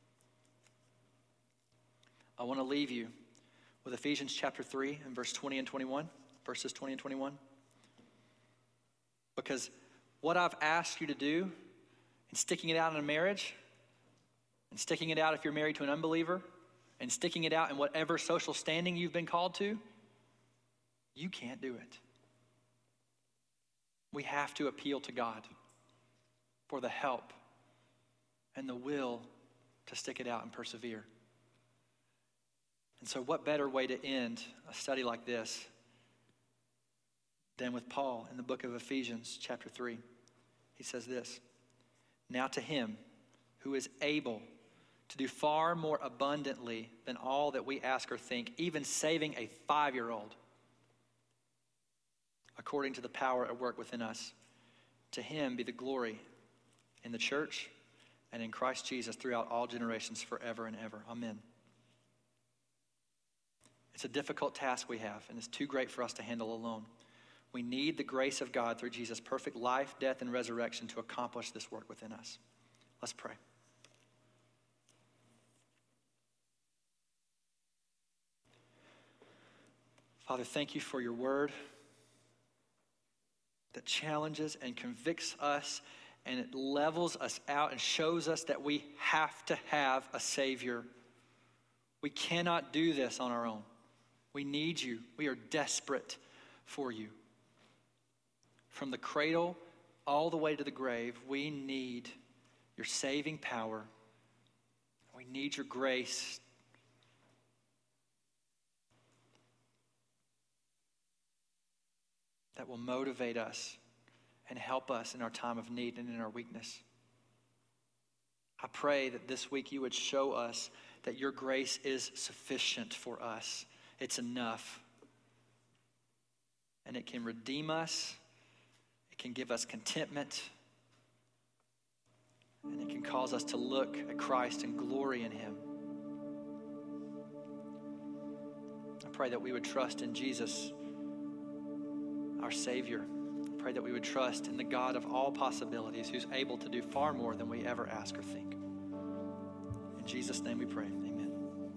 I want to leave you with Ephesians chapter three and verse twenty and twenty-one, verses twenty and twenty-one. Because what I've asked you to do in sticking it out in a marriage, and sticking it out if you're married to an unbeliever, and sticking it out in whatever social standing you've been called to, you can't do it. We have to appeal to God for the help and the will to stick it out and persevere. And so what better way to end a study like this than with Paul in the book of Ephesians chapter three. He says this, now to him who is able to do far more abundantly than all that we ask or think, even saving a five-year-old, according to the power at work within us. To him be the glory in the church and in Christ Jesus throughout all generations forever and ever. Amen. It's a difficult task we have, and it's too great for us to handle alone. We need the grace of God through Jesus' perfect life, death, and resurrection to accomplish this work within us. Let's pray. Father, thank you for your word that challenges and convicts us, and it levels us out and shows us that we have to have a Savior. We cannot do this on our own. We need you. We are desperate for you. From the cradle all the way to the grave, we need your saving power. We need your grace. That will motivate us and help us in our time of need and in our weakness. I pray that this week you would show us that your grace is sufficient for us. It's enough. And it can redeem us. It can give us contentment. And it can cause us to look at Christ and glory in him. I pray that we would trust in Jesus, our Savior. I pray that we would trust in the God of all possibilities, who's able to do far more than we ever ask or think. In Jesus' name we pray. Amen.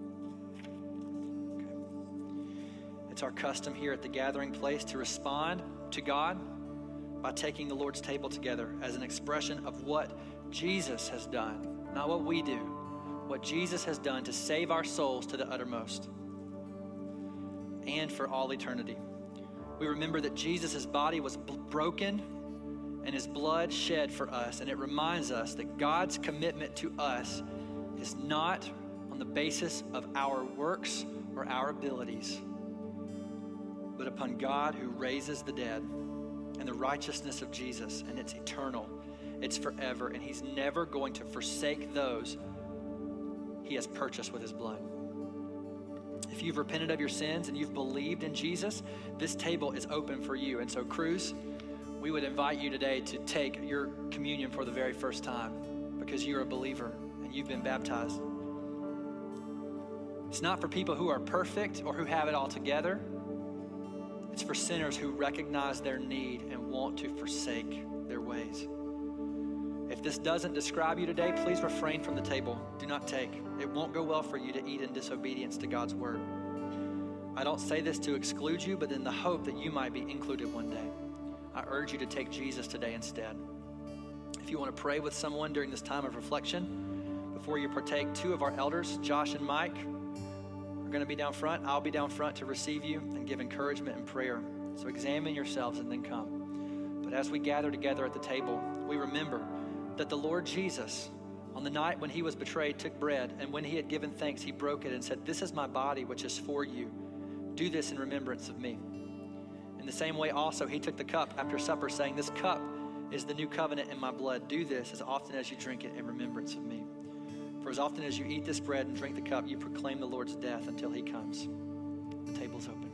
Okay. It's our custom here at the Gathering Place to respond to God by taking the Lord's table together as an expression of what Jesus has done, not what we do, what Jesus has done to save our souls to the uttermost and for all eternity. We remember that Jesus' body was b- broken and his blood shed for us, and it reminds us that God's commitment to us is not on the basis of our works or our abilities, but upon God who raises the dead and the righteousness of Jesus, and it's eternal, it's forever, and he's never going to forsake those he has purchased with his blood. If you've repented of your sins and you've believed in Jesus, this table is open for you. And so, Cruz, we would invite you today to take your communion for the very first time because you're a believer and you've been baptized. It's not for people who are perfect or who have it all together. It's for sinners who recognize their need and want to forsake their ways. If this doesn't describe you today, please refrain from the table. Do not take. It won't go well for you to eat in disobedience to God's word. I don't say this to exclude you, but in the hope that you might be included one day. I urge you to take Jesus today instead. If you want to pray with someone during this time of reflection, before you partake, two of our elders, Josh and Mike, are going to be down front. I'll be down front to receive you and give encouragement and prayer. So examine yourselves and then come. But as we gather together at the table, we remember that the Lord Jesus, on the night when he was betrayed, took bread, and when he had given thanks, he broke it and said, "This is my body, which is for you. Do this in remembrance of me." And the same way also he took the cup after supper, saying, "This cup is the new covenant in my blood. Do this as often as you drink it in remembrance of me. For as often as you eat this bread and drink the cup, you proclaim the Lord's death until he comes." The table's open.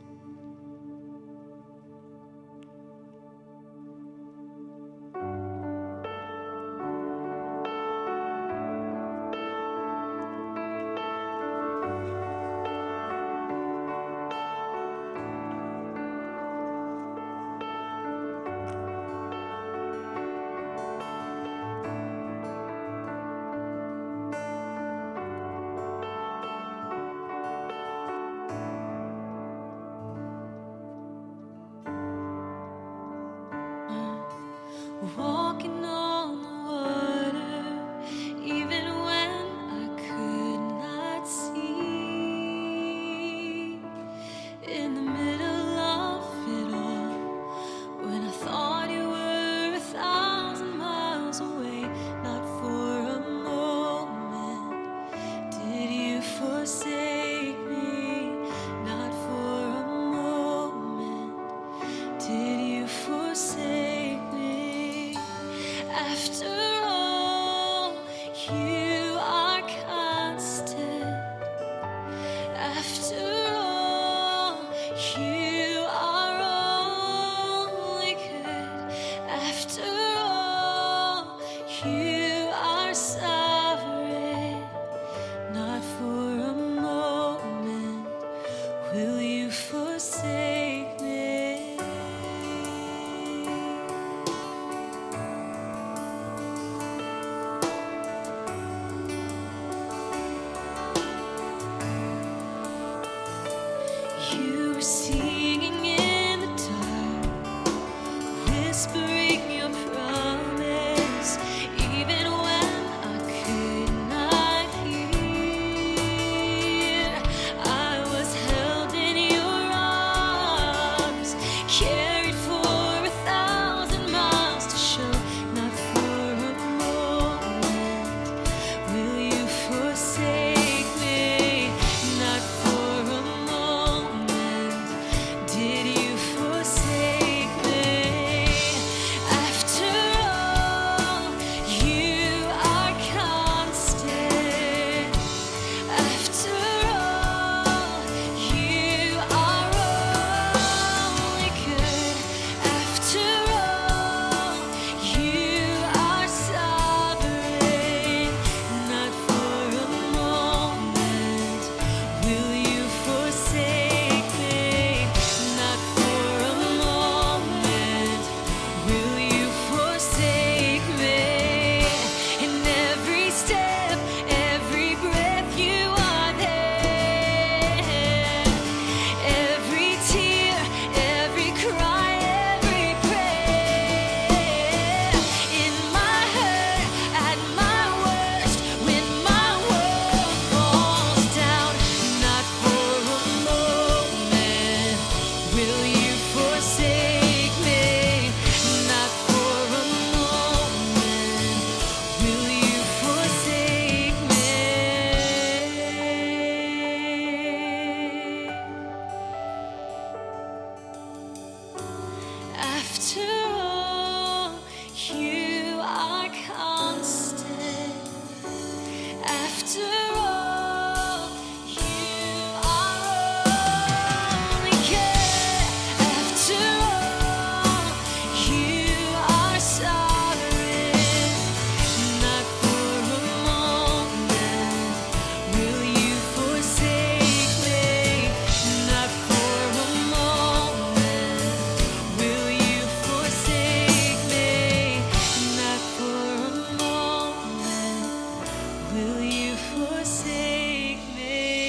Walking on the water, even when I could not see. In the middle of it all, when I thought you were a thousand miles away, not for a moment did you forsake me. Not for a moment did you forsake me. After all, you are constant. After all, you are only good. After all, you are sovereign. Not for a moment will you forsake me. You were singing in the dark, whispering your promise, even when I could not hear. I was held in your arms, carried for a thousand miles to show. Not for a moment will you forsake me. Not for a moment did you forsake me. After all, you are constant. After all, you are only good. After all, you are sovereign. Not for a moment will you forsake me. Not for a moment will you forsake me. In every step, every breath, you are there. Every tear, every cry, every prayer. In my hurt, at my worst, when my world falls down. Not for a moment will you forsake me. Not for a moment will you forsake me. After all, you are constant. After all, you are only good. After all, you are sovereign. Not for a moment will you forsake me. Not for a moment will you forsake me. Not for a moment will you forsake me.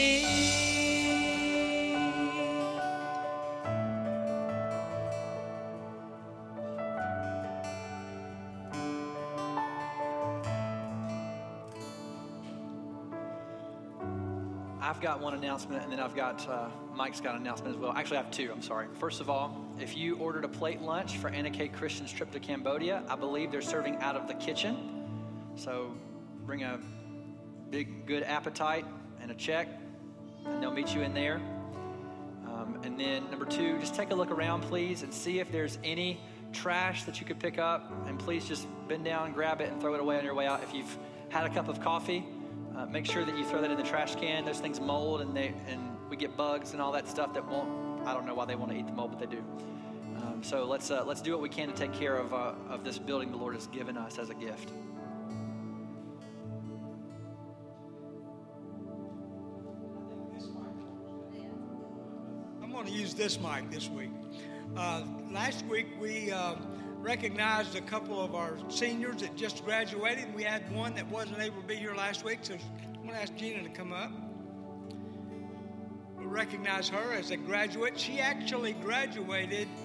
I've got one announcement, and then I've got, uh, Mike's got an announcement as well. Actually, I have two, I'm sorry. First of all, if you ordered a plate lunch for Anna Kate Christian's trip to Cambodia, I believe they're serving out of the kitchen. So bring a big, good appetite and a check, and they'll meet you in there. Um, and And then number two, just take a look around, please, and see if there's any trash that you could pick up. And please just bend down, grab it, and throw it away on your way out. If you've had a cup of coffee, uh, make sure that you throw that in the trash can. Those things mold, and they and we get bugs and all that stuff that won't, I don't know why they want to eat the mold, but they do. Um, so let's uh, let's do what we can to take care of uh, of this building the Lord has given us as a gift. I'm going to use this mic this week. Uh, last week we uh, recognized a couple of our seniors that just graduated. We had one that wasn't able to be here last week, so I'm going to ask Gina to come up. We'll recognize her as a graduate. She actually graduated